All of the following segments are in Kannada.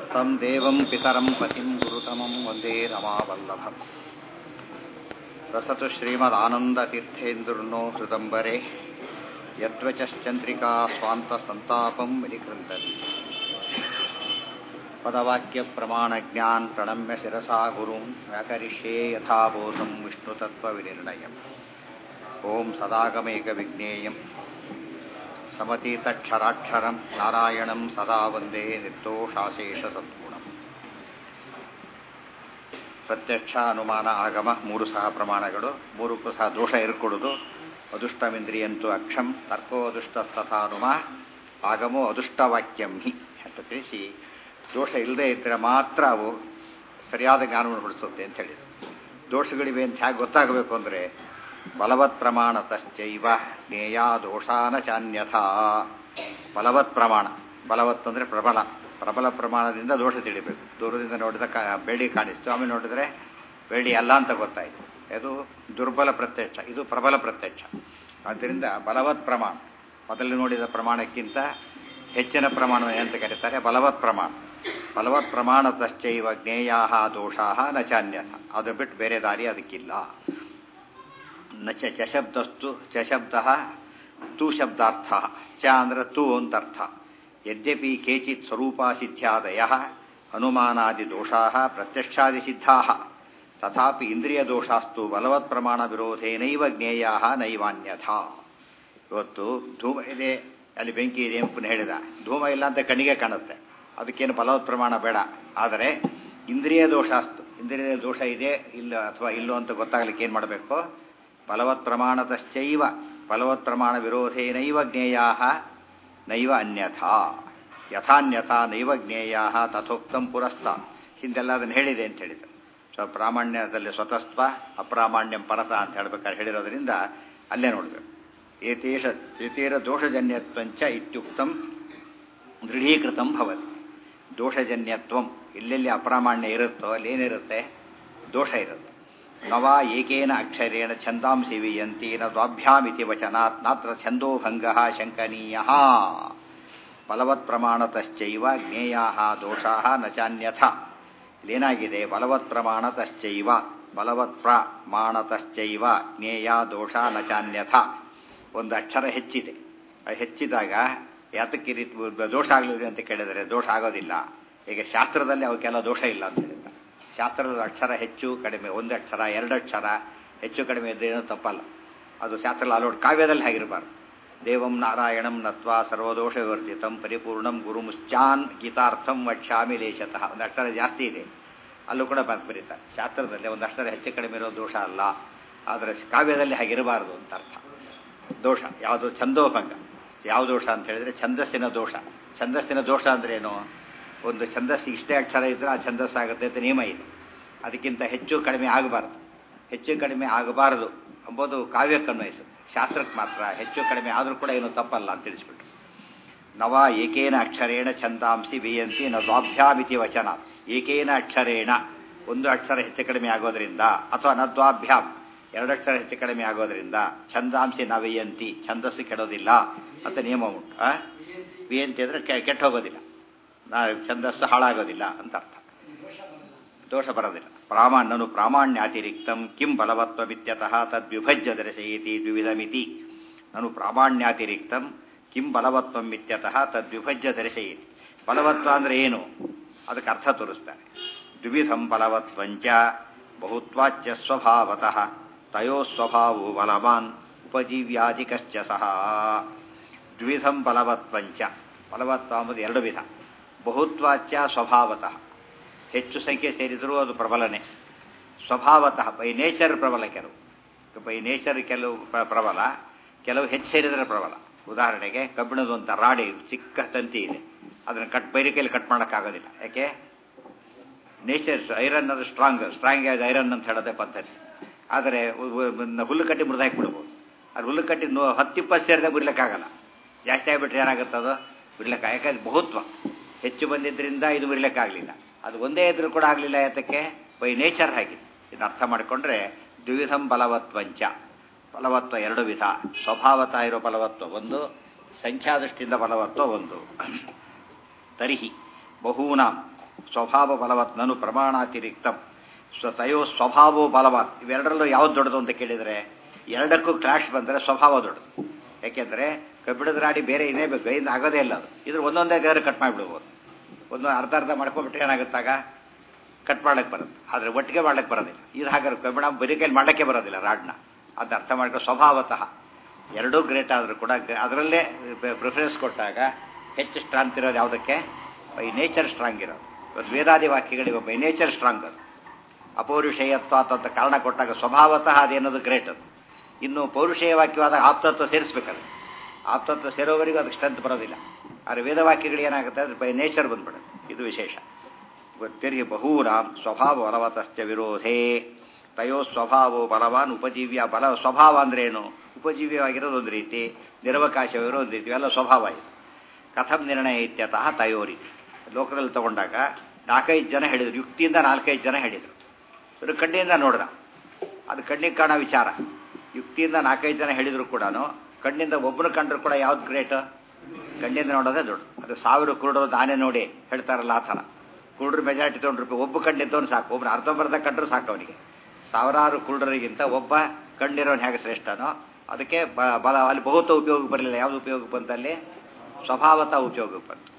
तं देवं पितरं पतिं गुरुतमं वन्दे रमावल्लभम् रसतु श्रीमदानन्दतीर्थेन्दुर्नो हृदम्बरे यद्वचश्चन्द्रिका स्वान्तसन्तापं विनिकृन्तति पदवाक्यप्रमाणज्ञान् प्रणम्य शिरसा गुरुं व्याकरिष्ये यथाबोधं विष्णुतत्त्वविनिर्णयम् ॐ सदागमेकविज्ञेयं समतीतक्षराक्षरं नारायणं सदा वन्दे निर्दोषाशेषसद्गुणम् ಪ್ರತ್ಯಕ್ಷ ಅನುಮಾನ ಆಗಮ ಮೂರು ಸಹ ಪ್ರಮಾಣಗಳು ಮೂರಕ್ಕೂ ಸಹ ದೋಷ ಇರ್ಕೊಡುದು ಅದುಷ್ಟಮಿಂದ್ರಿಯಂತೂ ಅಕ್ಷಂ ತರ್ಕೋ ಅದುಷ್ಟತಥಾನುಮ ಆಗಮೋ ಅದುಷ್ಟವಾಕ್ಯಂ ಹಿ ಅಂತ ತಿಳಿಸಿ ದೋಷ ಇಲ್ಲದೆ ಇದ್ದರೆ ಮಾತ್ರ ಅವು ಸರಿಯಾದ ಜ್ಞಾನವನ್ನು ಹೊಡಿಸುತ್ತೆ ಅಂತ ಹೇಳಿದರು. ದೋಷಗಳಿವೆ ಅಂತ ಹೇಗೆ ಗೊತ್ತಾಗಬೇಕು ಅಂದರೆ ಬಲವತ್ ಪ್ರಮಾಣತಶ್ಚೈವ ಜ್ಞೇಯ ದೋಷಾನ ಚಾನ್ಯಥಾ. ಬಲವತ್ ಪ್ರಮಾಣ, ಬಲವತ್ ಅಂದರೆ ಪ್ರಬಲ, ಪ್ರಬಲ ಪ್ರಮಾಣದಿಂದ ದೋಷ ತಿಳಿಬೇಕು. ದೂರದಿಂದ ನೋಡಿದ ಬೆಳ್ಳಿ ಕಾಣಿಸ್ತು, ಆಮೇಲೆ ನೋಡಿದರೆ ಬೆಳ್ಳಿ ಅಲ್ಲ ಅಂತ ಗೊತ್ತಾಯಿತು. ಇದು ದುರ್ಬಲ ಪ್ರತ್ಯಕ್ಷ, ಇದು ಪ್ರಬಲ ಪ್ರತ್ಯಕ್ಷ. ಆದ್ದರಿಂದ ಬಲವತ್ ಪ್ರಮಾಣ, ಮೊದಲು ನೋಡಿದ ಪ್ರಮಾಣಕ್ಕಿಂತ ಹೆಚ್ಚಿನ ಪ್ರಮಾಣ ಅಂತ ಕರೀತಾರೆ ಬಲವತ್ ಪ್ರಮಾಣ. ಬಲವತ್ ಪ್ರಮಾಣತಶ್ಚೈವ ಜ್ಞೇಯ ದೋಷಾ ನ ಚಾನ್ಯಥ. ಅದು ಬಿಟ್ಟು ಬೇರೆ ದಾರಿ ಅದಕ್ಕಿಲ್ಲ. ನ ಚ ಶಬ್ದಸ್ತು ಚ ಶಬ್ದ ತು ಶಬ್ದಾರ್ಥ ಚ ಅಂದ್ರೆ ತು ಅಂತ ಅರ್ಥ. ಯದ್ಯಪಿ ಕೇಚಿತ್ ಸ್ವರೂಪಾ ಸಿದ್ಧ್ಯಾದಯ ಅನುಮಾನಾದಿ ದೋಷಾ ಪ್ರತ್ಯಕ್ಷಾದಿ ಸಿದ್ಧಾ ತಥಾಪಿ ಇಂದ್ರಿಯ ದೋಷಾಸ್ತು ಬಲವತ್ ಪ್ರಮಾಣ ವಿರೋಧೇನೈವ ಜ್ಞೇಯ ನೈವಾನ್ಯಥಾ. ಇವತ್ತು ಧೂಮ ಇದೆ, ಅಲ್ಲಿ ಬೆಂಕಿ ಇದೆ ಅಂತ ಹೇಳಿದ, ಧೂಮ ಇಲ್ಲ ಅಂತ ಕಣ್ಣಿಗೆ ಕಾಣುತ್ತೆ, ಅದಕ್ಕೇನು ಬಲವತ್ ಪ್ರಮಾಣ ಬೇಡ. ಆದರೆ ಇಂದ್ರಿಯ ದೋಷಾಸ್ತು, ಇಂದ್ರಿಯ ದೋಷ ಇದೆ ಇಲ್ಲ ಅಥವಾ ಇಲ್ಲೋ ಅಂತ ಗೊತ್ತಾಗ್ಲಿಕ್ಕೆ ಏನು ಮಾಡಬೇಕು? ಬಲವತ್ ಪ್ರಮಾಣತಶ್ಚೈವ ಬಲವತ್ ಪ್ರಮಾಣ ವಿರೋಧೇನೈವ ಜ್ಞೇಯ ನೈವ ಅನ್ಯಥಾ. ಯಥಾನ್ಯಥಾ ನೈವ ಜ್ಞೇಯ ತಥೋಕ್ತಂ ಪುರಸ್ತಾತ್. ಹಿಂದೆಲ್ಲ ಅದನ್ನು ಹೇಳಿದೆ ಅಂತ ಹೇಳಿದರು. ಸೊ ಪ್ರಾಮಾಣ್ಯದಲ್ಲಿ ಸ್ವತಸ್ತ್ವ ಅಪ್ರಾಮಾಣ್ಯಂ ಪರತ ಅಂತ ಹೇಳ್ಬೇಕಾದ್ರೆ ಹೇಳಿರೋದ್ರಿಂದ ಅಲ್ಲೇ ನೋಡಬೇಕು. ಏತೇರ ದೋಷಜನ್ಯತ್ವಂಚ ಇತ್ಯುಕ್ತಂ ದೃಢೀಕೃತಂ ಭವತಿ. ದೋಷಜನ್ಯತ್ವಂ, ಎಲ್ಲೆಲ್ಲಿ ಅಪ್ರಾಮಾಣ್ಯ ಇರುತ್ತೋ ಅಲ್ಲೇನಿರುತ್ತೆ? ದೋಷ ಇರುತ್ತೆ. ನವ ಏಕೇನ ಅಕ್ಷರೇಣ ಛಂದಾಂಸಿ ವಿಯಂತಿ ನ ದ್ವಾಭ್ಯಾಮಿತಿ ವಚನಾತ್ ನಾತ್ರ ಛಂದೋಭಂಗ ಶಂಕನೀಯ. ಬಲವತ್ ಪ್ರಮಾಣತಶ್ಚೈವ ಜ್ಞೇಯ ದೋಷಾ ನ ಚಾನ್ಯಥ. ಇಲ್ಲೇನಾಗಿದೆ? ಬಲವತ್ ಪ್ರಮಾಣತಶ್ಚೈವ ಬಲವತ್ ಪ್ರಮಾಣತಶ್ಚೈವ ಜ್ಞೇಯ ದೋಷ ನ ಚಾನ್ಯಥ. ಒಂದು ಅಕ್ಷರ ಹೆಚ್ಚಿದೆ, ಹೆಚ್ಚಿದಾಗ ಯಾತಕ್ಕೆ ರೀತಿ ದೋಷ ಆಗಲಿದೆ ಅಂತ ಕೇಳಿದರೆ ದೋಷ ಆಗೋದಿಲ್ಲ. ಈಗ ಶಾಸ್ತ್ರದಲ್ಲಿ ಅವಕ್ಕೆಲ್ಲ ದೋಷ ಇಲ್ಲ ಅಂತ ಹೇಳಿದ್ದಾರೆ. ಶಾಸ್ತ್ರದ ಅಕ್ಷರ ಹೆಚ್ಚು ಕಡಿಮೆ, ಒಂದು ಅಕ್ಷರ ಎರಡು ಅಕ್ಷರ ಹೆಚ್ಚು ಕಡಿಮೆ ಇದ್ರೇನೂ ತಪ್ಪಲ್ಲ. ಅದು ಶಾಸ್ತ್ರ ಅಲೋಡ್. ಕಾವ್ಯದಲ್ಲಿ ಹಾಗಿರಬಾರ್ದು. ದೇವಂ ನಾರಾಯಣಂ ನತ್ವಾ ಸರ್ವದೋಷ ವಿವರ್ಜಿತಂ ಪರಿಪೂರ್ಣಂ ಗುರುಮುಶ್ಚಾನ್ ಗೀತಾರ್ಥಂ ವಕ್ಷ್ಯಾಮಿ ಲೇಷತಃ. ಒಂದು ಅಕ್ಷರ ಜಾಸ್ತಿ ಇದೆ, ಅಲ್ಲೂ ಕೂಡ ಬರೀತಾರೆ. ಶಾಸ್ತ್ರದಲ್ಲಿ ಒಂದು ಅಕ್ಷರ ಹೆಚ್ಚು ಕಡಿಮೆ ಇರೋ ದೋಷ ಅಲ್ಲ, ಆದರೆ ಕಾವ್ಯದಲ್ಲಿ ಹಾಗಿರಬಾರ್ದು ಅಂತ ಅರ್ಥ. ದೋಷ ಯಾವುದು? ಛಂದೋಭಂಗ. ಯಾವ ದೋಷ ಅಂತ ಹೇಳಿದ್ರೆ ಛಂದಸ್ಸಿನ ದೋಷ. ಛಂದಸ್ಸಿನ ದೋಷ ಅಂದ್ರೆ ಏನು? ಒಂದು ಛಂದಸ್ಸು ಇಷ್ಟೇ ಅಕ್ಷರ ಇದ್ರೆ ಆ ಛಂದಸ್ಸಾಗುತ್ತೆ ಅಂತ ನಿಯಮ ಇದೆ. ಅದಕ್ಕಿಂತ ಹೆಚ್ಚು ಕಡಿಮೆ ಆಗಬಾರ್ದು. ಹೆಚ್ಚು ಕಡಿಮೆ ಆಗಬಾರದು ಎಂಬುದು ಕಾವ್ಯಕ್ಕನ್ವಯಿಸುತ್ತೆ, ಶಾಸ್ತ್ರಕ್ಕೆ ಮಾತ್ರ. ಹೆಚ್ಚು ಕಡಿಮೆ ಆದರೂ ಕೂಡ ಏನು ತಪ್ಪಲ್ಲ ಅಂತ ತಿಳಿಸ್ಬಿಟ್ರು. ನವ ಏಕೇನ ಅಕ್ಷರೇಣ ಛಂದಾಂಸಿ ವಿಯಂತಿ ನ ದ್ವಾಭ್ಯಾಮಿತಿ ವಚನ. ಏಕೇನ ಅಕ್ಷರೇಣ, ಒಂದು ಅಕ್ಷರ ಹೆಚ್ಚು ಕಡಿಮೆ ಆಗೋದ್ರಿಂದ, ಅಥವಾ ನ ದ್ವಾಭ್ಯಾಮ್ ಎರಡು ಅಕ್ಷರ ಹೆಚ್ಚು ಕಡಿಮೆ ಆಗೋದ್ರಿಂದ ಛಂದಾಂಸಿ ನ ವಿಯಂತಿ, ಛಂದಸ್ಸು ಕೆಡೋದಿಲ್ಲ ಅಂತ ನಿಯಮ ಉಂಟು. ವಿಯಂತಿ ಅಂದರೆ ಕೆಟ್ಟ ಹೋಗೋದಿಲ್ಲ, ಛಂದಸ್ಸು ಹಾಳಾಗೋದಿಲ್ಲ ಅಂತ ಅರ್ಥ. ದೋಷ ಬರೋದಿಲ್ಲ. ಪ್ರಾಮಾಣ್ಯನು ಪ್ರಾಮಾಣ್ಯಾತಿರಿಕ್ತಂ ಕಿಂ ಬಲವತ್ವಮಿತ್ಯತಃ ತದ್ವಿಭಜ್ಯ ದರ್ಶಯತಿ ದ್ವಿವಿಧಮಿತಿ. ನಾನು ಪ್ರಾಮಾಣ್ಯಾತಿರಿಕ್ತಂ ಕಿಂ ಬಲವತ್ವಮಿತ್ಯತಃ ತದ್ವಿಭಜ್ಯ ದರ್ಶಯತಿ. ಬಲವತ್ವ ಅಂದರೆ ಏನು? ಅದಕ್ಕೆ ಅರ್ಥ ತೋರಿಸ್ತಾರೆ. ದ್ವಿವಿಧಂ ಬಲವತ್ವಂಚ ಬಹುತ್ವಾಚ್ಯ ಸ್ವಭಾವತಃ ತಯೋ ಸ್ವಭಾವೋ ಬಲವಾನ್ ಉಪಜೀವ್ಯಾಧಿಕಶ್ಚ ಸಹ. ದ್ವಿವಿಧಂ ಬಲವತ್ವಂಚ, ಬಲವತ್ವ ಎಂಬುದು ಎರಡು ವಿಧ. ಬಹುತ್ವಾಚ್ಯ ಸ್ವಭಾವತಃ, ಹೆಚ್ಚು ಸಂಖ್ಯೆ ಸೇರಿದರೂ ಅದು ಪ್ರಬಲನೆ. ಸ್ವಭಾವತಃ ಬೈ ನೇಚರ್ ಪ್ರಬಲ. ಕೆಲವು ಬೈ ನೇಚರ್ ಕೆಲವು ಪ್ರಬಲ, ಕೆಲವು ಹೆಚ್ಚು ಸೇರಿದರೆ ಪ್ರಬಲ. ಉದಾಹರಣೆಗೆ ಕಬ್ಬಿಣದ ಒಂದು ರಾಡಿ ಚಿಕ್ಕ ತಂತಿ ಇದೆ, ಅದನ್ನು ಬೈರಿಕೆಯಲ್ಲಿ ಕಟ್ ಮಾಡೋಕ್ಕಾಗೋದಿಲ್ಲ. ಯಾಕೆ? ನೇಚರ್ ಐರನ್ ಅದು ಸ್ಟ್ರಾಂಗ್ ಆಗಿ ಐರನ್ ಅಂತ ಹೇಳೋದೇ ಪದ್ಧತಿ. ಆದರೆ ಹುಲ್ಲು ಕಟ್ಟಿ ಮುರಿದಾಕಿ ಬಿಡ್ಬೋದು. ಅದು ಹುಲ್ಲು ಕಟ್ಟಿ 10-20 ಸೇರಿದಾಗ ಬಿಡ್ಲಿಕ್ಕಾಗಲ್ಲ. ಜಾಸ್ತಿ ಆಗಿಬಿಟ್ರೆ ಏನಾಗುತ್ತೆ? ಅದು ಬಿಡ್ಲಿಕ್ಕೆ. ಯಾಕಂದ್ರೆ ಬಹುತ್ವ ಹೆಚ್ಚು ಬಂದಿದ್ದರಿಂದ ಇದು ಬಿಡ್ಲಿಕ್ಕಾಗಲಿಲ್ಲ. ಅದು ಒಂದೇ ಇದ್ರೂ ಕೂಡ ಆಗಲಿಲ್ಲ. ಯಾತಕ್ಕೆ? ಬೈ ನೇಚರ್ ಆಗಿದೆ. ಇದನ್ನು ಅರ್ಥ ಮಾಡಿಕೊಂಡ್ರೆ ದ್ವಿವಿಧಂ ಬಲವತ್ವಂಚ, ಬಲವತ್ವ ಎರಡು ವಿಧ. ಸ್ವಭಾವತಃ ಇರೋ ಬಲವತ್ವ ಒಂದು, ಸಂಖ್ಯಾದೃಷ್ಟಿಯಿಂದ ಬಲವತ್ವ ಒಂದು. ತರ್ಹಿ ಬಹೂನಾಂ ಸ್ವಭಾವ ಬಲವತ್ ನನು ಪ್ರಮಾಣಾತಿರಿಕ್ತಂ ತಯೋ ಸ್ವಭಾವೋ ಬಲವತ್. ಇವೆರಡರಲ್ಲೂ ಯಾವ್ದು ದೊಡ್ಡದು ಅಂತ ಕೇಳಿದರೆ ಎರಡಕ್ಕೂ ಕ್ಲಾಶ್ ಬಂದರೆ ಸ್ವಭಾವ ದೊಡ್ಡದು. ಯಾಕೆಂದರೆ ಕಬ್ಬಿಣದ ರಾಡಿ ಬೇರೆ ಇನ್ನೇ ಬೇಕು, ಕೈಯಿಂದ ಆಗೋದೇ ಇಲ್ಲ ಅದು. ಇದ್ರ ಒಂದೊಂದೇ ಗಾರೆ ಕಟ್ ಮಾಡಿಬಿಡ್ಬೋದು. ಒಂದು ಅರ್ಧ ಮಾಡ್ಕೊಂಡ್ಬಿಟ್ರೆ ಏನಾಗುತ್ತಾಗ ಕಟ್ ಮಾಡ್ಲಿಕ್ಕೆ ಬರುತ್ತೆ, ಆದರೆ ಒಟ್ಟಿಗೆ ಮಾಡ್ಲಿಕ್ಕೆ ಬರೋದಿಲ್ಲ. ಇದು ಹಾಗಾದ್ರೆ ಕಬ್ಬಿಣ ಬರೀ ಕೈಲಿ ಮಾಡಲಿಕ್ಕೆ ಬರೋದಿಲ್ಲ ರಾಡ್ನ. ಅದು ಅರ್ಥ ಮಾಡ್ಕೊಂಡು ಸ್ವಭಾವತಃ ಎರಡೂ ಗ್ರೇಟ್ ಆದರೂ ಕೂಡ ಅದರಲ್ಲೇ ಪ್ರಿಫರೆನ್ಸ್ ಕೊಟ್ಟಾಗ ಹೆಚ್ಚು ಸ್ಟ್ರಾಂಗ್ ಇರೋದು ಯಾವುದಕ್ಕೆ? ಬೈ ನೇಚರ್ ಸ್ಟ್ರಾಂಗ್ ಇರೋದು. ಇವತ್ತು ವೇದಾದಿ ವಾಕ್ಯಗಳಿಗೆ ಬೈ ನೇಚರ್ ಸ್ಟ್ರಾಂಗ್ ಅದು. ಅಪೌರುಷೇಯತ್ವ ಅಂತ ಕಾರಣ ಕೊಟ್ಟಾಗ ಸ್ವಭಾವತಃ ಅದೇನದು ಗ್ರೇಟ್ ಅದು. ಇನ್ನು ಪೌರುಷೇಯ ವಾಕ್ಯವಾದಾಗ ಆಪ್ತತ್ವ ಸೇರಿಸ್ಬೇಕದು. ಆಪ್ತತ್ವ ಸೇರೋವರೆಗೂ ಅದಕ್ಕೆ ಸ್ಟ್ರೆಂತ್ ಬರೋದಿಲ್ಲ. ಆದರೆ ವೇದವಾಕ್ಯಗಳು ಏನಾಗುತ್ತೆ ಅದು ಬೈ ನೇಚರ್ ಬಂದ್ಬಿಡುತ್ತೆ. ಇದು ವಿಶೇಷ. ಗೊತ್ತಿರಿಗೆ ಬಹೂನಾಂ ಸ್ವಭಾವ ಬಲವತಶ್ಚ ವಿರೋಧೇ ತಯೋ ಸ್ವಭಾವೋ ಬಲವಾನ್ ಉಪಜೀವ್ಯ. ಬಲ ಸ್ವಭಾವ ಅಂದ್ರೆ ಏನು? ಉಪಜೀವ್ಯವಾಗಿರೋದು ಒಂದು ರೀತಿ, ನಿರವಕಾಶವಿರೋ ಒಂದು ರೀತಿ, ಎಲ್ಲ ಸ್ವಭಾವ ಇದು. ಕಥಂ ನಿರ್ಣಯ ಇತ್ಯತಃ ತಯೋರಿ. ಲೋಕದಲ್ಲಿ ತಗೊಂಡಾಗ 4-5 ಜನ ಹೇಳಿದರು, ಯುಕ್ತಿಯಿಂದ 4-5 ಜನ ಹೇಳಿದರು. ಇವರು ಕಣ್ಣಿಂದ ನೋಡ್ದ, ಅದು ಕಣ್ಣಿಗೆ ಕಾಣೋ ವಿಚಾರ. ಯುಕ್ತಿಯಿಂದ 4-5 ಜನ ಹೇಳಿದ್ರು ಕೂಡ ಕಣ್ಣಿಂದ ಒಬ್ಬನ ಕಂಡ್ರು ಕೂಡ ಯಾವ್ದು ಗ್ರೇಟ್? ಕಣ್ಣಿಂದ ನೋಡೋದೇ ದೊಡ್ಡ. ಅದು 1000 ಕುರುಡರು ದಾನೆ ನೋಡಿ ಹೇಳ್ತಾರಲ್ಲ ಆ ಥರ. ಕುರುಡ್ರು ಮೆಜಾರಿಟಿ ತೊಗೊಂಡ್ರು, ಒಬ್ಬ ಕಣ್ಣಿದ್ದವನು ಸಾಕು. ಒಬ್ಬರು ಅರ್ಧಂಬರ್ಧ ಕಂಡ್ರು ಸಾಕು ಅವನಿಗೆ. 1000 ಕುರುಡರಿಗಿಂತ ಒಬ್ಬ ಕಣ್ಣಿರೋನು ಹೇಗೆ ಶ್ರೇಷ್ಠನೋ ಅದಕ್ಕೆ ಬಲ. ಅಲ್ಲಿ ಬಹುತ ಉಪಯೋಗಕ್ಕೆ ಬರಲಿಲ್ಲ. ಯಾವುದು ಉಪಯೋಗಕ್ಕೆ ಬಂತಲ್ಲಿ? ಸ್ವಭಾವತ ಉಪಯೋಗಕ್ಕೆ ಬಂತು.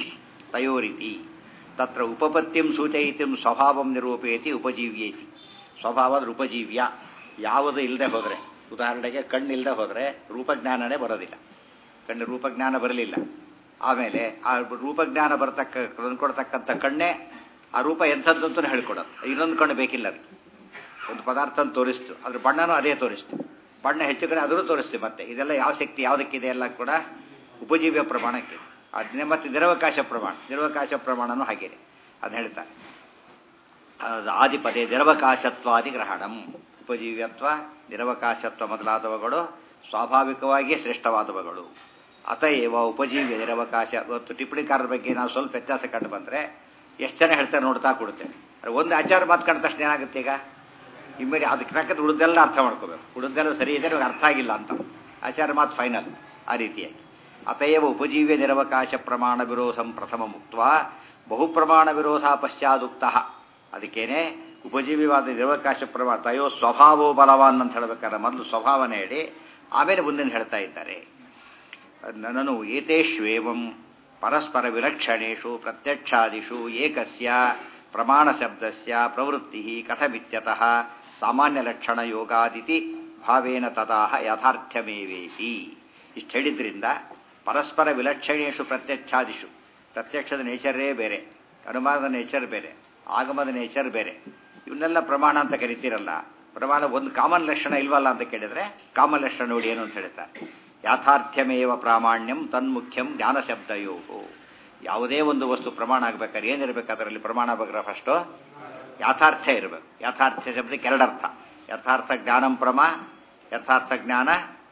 ತಯೋರಿತಿ ತತ್ರ ಉಪಪತ್ತಿಂ ಸೂಚಯಿತಿಂ ಸ್ವಭಾವಂ ನಿರೂಪಯತಿ ಉಪಜೀವ್ಯೇತಿ. ಸ್ವಭಾವ ಉಪಜೀವ್ಯ. ಯಾವುದು ಇಲ್ಲದೆ ಹೋದರೆ, ಉದಾಹರಣೆಗೆ ಕಣ್ಣಿಲ್ಲದೆ ಹೋದರೆ ರೂಪಜ್ಞಾನನೇ ಬರೋದಿಲ್ಲ. ಕಣ್ಣು ರೂಪಜ್ಞಾನ ಬರಲಿಲ್ಲ. ಆಮೇಲೆ ಆ ರೂಪಜ್ಞಾನ ಅಂದ್ಕೊಡ್ತಕ್ಕಂಥ ಕಣ್ಣೇ ಆ ರೂಪ ಎಂಥದ್ದಂತೂ ಹೇಳ್ಕೊಡೋದು. ಇನ್ನೊಂದು ಕಣ್ಣು ಬೇಕಿಲ್ಲ. ಅದಕ್ಕೆ ಒಂದು ಪದಾರ್ಥ ತೋರಿಸ್ತು, ಅದ್ರ ಬಣ್ಣನೂ ಅದೇ ತೋರಿಸ್ತು. ಬಣ್ಣ ಹೆಚ್ಚು ಕಡೆ ಅದನ್ನು ತೋರಿಸ್ತು. ಮತ್ತೆ ಇದೆಲ್ಲ ಯಾವ ಶಕ್ತಿ ಯಾವುದಕ್ಕಿದೆ? ಎಲ್ಲ ಕೂಡ ಉಪಜೀವ್ಯ ಪ್ರಮಾಣಕ್ಕೆ. ಅದನ್ನೇ ಮತ್ತೆ ನಿರವಕಾಶ ಪ್ರಮಾಣ. ನಿರವಕಾಶ ಪ್ರಮಾಣನೂ ಹಾಗೇನೆ ಅದನ್ನ ಹೇಳ್ತಾರೆ. ಆದಿಪದೇ ನಿರವಕಾಶತ್ವಾದಿ ಗ್ರಹಣಂ. ಉಪಜೀವ್ಯತ್ವ, ನಿರವಕಾಶತ್ವ ಮೊದಲಾದವುಗಳು ಸ್ವಾಭಾವಿಕವಾಗಿಯೇ ಶ್ರೇಷ್ಠವಾದವುಗಳು. ಅತಏವ ಉಪಜೀವ್ಯ ನಿರವಕಾಶ. ಇವತ್ತು ಟಿಪ್ಪಣಿಕಾರರ ಬಗ್ಗೆ ನಾವು ಸ್ವಲ್ಪ ವ್ಯತ್ಯಾಸ ಕಂಡು ಬಂದರೆ ಎಷ್ಟು ಜನ ಹೇಳ್ತಾರೆ ನೋಡ್ತಾ ಕೊಡುತ್ತೇವೆ. ಒಂದು ಆಚಾರ ಮಾತು ಕಂಡ ತಕ್ಷಣ ಏನಾಗುತ್ತೆ? ಈಗ ಇಮ್ಮಿಡಿ ಅದಕ್ಕೆ ತಕ್ಕಂತ ಉಳಿದೆಲ್ಲ ಅರ್ಥ ಮಾಡ್ಕೋಬೇಕು. ಉಳಿದೆಲ್ಲ ಸರಿ ಇದೆ, ನಿಮಗೆ ಅರ್ಥ ಆಗಿಲ್ಲ ಅಂತ ಆಚಾರ ಮಾತು ಫೈನಲ್. ಆ ರೀತಿಯಾಗಿ ಅತಯವ ಉಪಜೀವ್ಯ ನಿರವಕಾಶ ಪ್ರಮಾಣ ವಿರೋಧಂ ಪ್ರಥಮ ಮುಕ್ತ ಬಹುಪ್ರಮಾಣ ವಿರೋಧ ಪಶ್ಚಾದುಕ್ತ. ಅದಕ್ಕೇನೆ ಉಪಜೀವ್ಯವಾದ ನಿರವಕಾಶ ಪ್ರಮಾಣ ತಯೋ ಸ್ವಭಾವೋ ಬಲವಾನ್ ಅಂತ ಹೇಳಬೇಕಾದ್ರೆ ಮೊದಲು ಸ್ವಭಾವನೆ ಹೇಳಿ ಆಮೇಲೆ ಮುಂದಿನ ಹೇಳ್ತಾ ಇದ್ದಾರೆ. ನನು ಏತೇಷ್ವೇವಂ ಪರಸ್ಪರ ವಿಲಕ್ಷಣೇಷು ಪ್ರತ್ಯಕ್ಷಾದಿಷು ಏಕಸ್ಯ ಪ್ರಮಾಣ ಶಬ್ದಸ್ಯ ಪ್ರವೃತ್ತಿ ಕಥಮಿತ್ಯತಃ ಸಾಮಾನ್ಯ ಲಕ್ಷಣ ಯೋಗಾದಿತಿ ಭಾವೇನ ತದಾಹ ಯಥಾರ್ಥ್ಯಮೇವೇತಿ. ಇಷ್ಟು ಹೇಳಿದ್ರಿಂದ ಪರಸ್ಪರ ವಿಲಕ್ಷಣೇಷು ಪ್ರತ್ಯಕ್ಷಾದಿಷು, ಪ್ರತ್ಯಕ್ಷದ ನೇಚರೇ ಬೇರೆ, ಅನುಮಾನದ ನೇಚರ್ ಬೇರೆ, ಆಗಮದ ನೇಚರ್ ಬೇರೆ. ಇವನ್ನೆಲ್ಲ ಪ್ರಮಾಣ ಅಂತ ಕರಿತೀರಲ್ಲ. ಪ್ರಮಾಣ ಒಂದು ಕಾಮನ್ ಲಕ್ಷಣ ಇಲ್ವಲ್ಲ ಅಂತ ಕೇಳಿದ್ರೆ ಕಾಮನ್ ಲಕ್ಷಣ ನೋಡಿ ಏನು ಅಂತ ಹೇಳ್ತಾರೆ. ಯಾಥಾರ್ಥ್ಯಮೇವ ಪ್ರಾಮಾಣ್ಯಂ ತನ್ಮುಖ್ಯಂ ಜ್ಞಾನ ಶಬ್ದಯೋ. ಯಾವುದೇ ಒಂದು ವಸ್ತು ಪ್ರಮಾಣ ಆಗ್ಬೇಕಾದ್ರೆ ಏನಿರಬೇಕು? ಅದರಲ್ಲಿ ಪ್ರಮಾಣ ಬಗ್ಗೆ ಫಸ್ಟು ಯಾಥಾರ್ಥ್ಯ ಇರಬೇಕು. ಯಾಥಾರ್ಥ್ಯ ಶಬ್ದಕ್ಕೆ ಎರಡರ್ಥ. ಯಥಾರ್ಥ ಜ್ಞಾನಂ ಪ್ರಮಾ, ಯಥಾರ್ಥ ಜ್ಞಾನ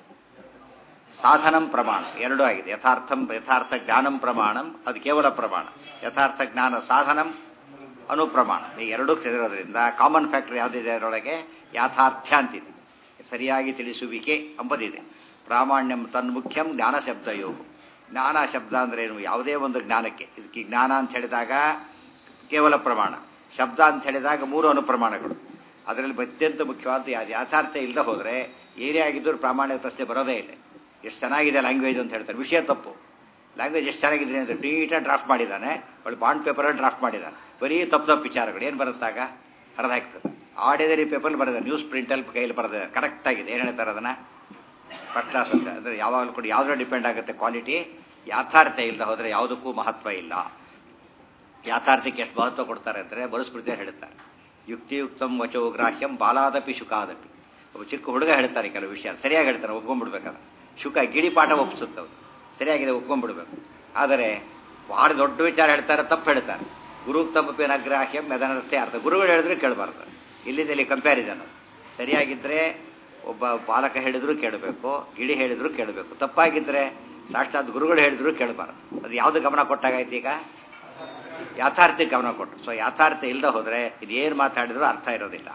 ಸಾಧನಂ ಪ್ರಮಾಣ ಎರಡೂ ಆಗಿದೆ. ಯಥಾರ್ಥ ಜ್ಞಾನಂ ಪ್ರಮಾಣಂ ಅದು ಕೇವಲ ಪ್ರಮಾಣ, ಯಥಾರ್ಥ ಜ್ಞಾನ ಸಾಧನಂ ಅನುಪ್ರಮಾಣ. ಈ ಎರಡೂ ಸೇರಿರೋದ್ರಿಂದ ಕಾಮನ್ ಫ್ಯಾಕ್ಟರ್ ಯಾವುದಿದೆ ಅದರೊಳಗೆ? ಯಾಥಾರ್ಥ್ಯ ಅಂತಿದೆ, ಸರಿಯಾಗಿ ತಿಳಿಸುವಿಕೆ ಅಂಬದಿದೆ. ಪ್ರಾಮಾಣ್ಯಂ ತನ್ಮುಖ್ಯಂ ಜ್ಞಾನ ಶಬ್ದಯೋ. ಜ್ಞಾನ ಶಬ್ದ ಅಂದ್ರೆ ಏನು? ಯಾವುದೇ ಒಂದು ಜ್ಞಾನಕ್ಕೆ. ಇದಕ್ಕೆ ಜ್ಞಾನ ಅಂತ ಹೇಳಿದಾಗ ಕೇವಲ ಪ್ರಮಾಣ, ಶಬ್ದ ಅಂತ ಹೇಳಿದಾಗ 3 ಅನುಪ್ರಮಾಣಗಳು. ಅದರಲ್ಲಿ ಅತ್ಯಂತ ಮುಖ್ಯವಾದ ಯಾಥಾರ್ಥ ಇಲ್ಲದೆ ಹೋದರೆ ಏನೇ ಆಗಿದ್ದರೂ ಪ್ರಾಮಾಣಿಕ ಪ್ರಶ್ನೆ ಬರೋದೇ ಇಲ್ಲ. ಎಷ್ಟು ಚೆನ್ನಾಗಿದೆ ಲ್ಯಾಂಗ್ವೇಜ್ ಅಂತ ಹೇಳ್ತಾರೆ, ವಿಷಯ ತಪ್ಪು. ಲ್ಯಾಂಗ್ವೇಜ್ ಎಷ್ಟು ಚೆನ್ನಾಗಿದೆ ಅಂದರೆ ನೀಟಾಗಿ ಡ್ರಾಫ್ಟ್ ಮಾಡಿದ್ದಾನೆ, ಒಳ್ಳೆ ಬಾಂಡ್ ಪೇಪರಲ್ಲಿ ಡ್ರಾಫ್ಟ್ ಮಾಡಿದ್ದಾನೆ, ಬರೀ ತಪ್ಪು ವಿಚಾರಗಳು ಏನು ಬರುತ್ತಾಗ ಅರ್ಧ ಆಗ್ತದೆ. ಆರ್ಡಿನರಿ ಪೇಪರ್ ಬರೆದ, ನ್ಯೂಸ್ ಪ್ರಿಂಟಲ್ಲಿ ಕೈಯಲ್ಲಿ ಬರೆದ ಕರೆಕ್ಟ್ ಆಗಿದೆ. ಏನು ಹೇಳ್ತಾರೆ ಅದನ್ನು? ಫಸ್ಟ್ ಕ್ಲಾಸ್ ಅಂತ. ಅಂದರೆ ಯಾವಾಗಲೂ ಕೂಡ ಯಾವುದರ ಡಿಪೆಂಡ್ ಆಗುತ್ತೆ ಕ್ವಾಲಿಟಿ. ಯಾಥಾರ್ಥ ಇಲ್ಲದೆ ಹೋದರೆ ಯಾವುದಕ್ಕೂ ಮಹತ್ವ ಇಲ್ಲ. ಯಾಥಾರ್ಥಕ್ಕೆ ಎಷ್ಟು ಮಹತ್ವ ಕೊಡ್ತಾರೆ ಅಂದರೆ ಮನುಸ್ಮೃತಿ ಹೇಳ್ತಾರೆ, ಯುಕ್ತಿಯುಕ್ತಂ ವಚೋ ಗ್ರಾಹ್ಯಂ ಬಾಲಾದಪಿ ಶುಕಾದಪಿ. ಒಬ್ಬ ಚಿಕ್ಕ ಹುಡುಗ ಹೇಳ್ತಾರೆ ಕೆಲವು ವಿಷಯ ಸರಿಯಾಗಿ ಹೇಳ್ತಾರೆ, ಒಪ್ಕೊಂಡ್ಬಿಡ್ಬೇಕಾದ್ರೆ. ಶುಕ ಗಿಡಿ ಪಾಠ ಒಪ್ಪಿಸುತ್ತವ್ರು, ಸರಿಯಾಗಿದೆ ಒಪ್ಕೊಂಡ್ಬಿಡ್ಬೇಕು. ಆದರೆ ಭಾಳ ದೊಡ್ಡ ವಿಚಾರ ಹೇಳ್ತಾರೆ, ತಪ್ಪು ಹೇಳ್ತಾರೆ. ಗುರುಕ್ತಮಪಿನ ಅಗ್ರಾಹ್ಯಂ ಮೆದನರ್ಥೆ ಅರ್ಥ. ಗುರುಗಳು ಹೇಳಿದ್ರೆ ಕೇಳಬಾರ್ದು. ಇಲ್ಲಿಂದಲ್ಲಿ ಕಂಪ್ಯಾರಿಸನ್. ಸರಿಯಾಗಿದ್ದರೆ ಒಬ್ಬ ಬಾಲಕ ಹೇಳಿದ್ರು ಕೇಳಬೇಕು, ಗಿಡಿ ಹೇಳಿದ್ರು ಕೇಳಬೇಕು. ತಪ್ಪಾಗಿದ್ದರೆ ಸಾಕ್ಷಾತ್ ಗುರುಗಳು ಹೇಳಿದ್ರು ಕೇಳಬಾರ್ದು. ಅದು ಯಾವುದು ಗಮನ ಕೊಟ್ಟಾಗೈತಿ? ಈಗ ಯಾಥಾರ್ಥಕ್ಕೆ ಗಮನ ಕೊಟ್ಟು. ಸೊ ಯಾಥಾರ್ಥ ಇಲ್ಲದೆ ಹೋದರೆ ಇದೇನು ಮಾತಾಡಿದ್ರು ಅರ್ಥ ಇರೋದಿಲ್ಲ.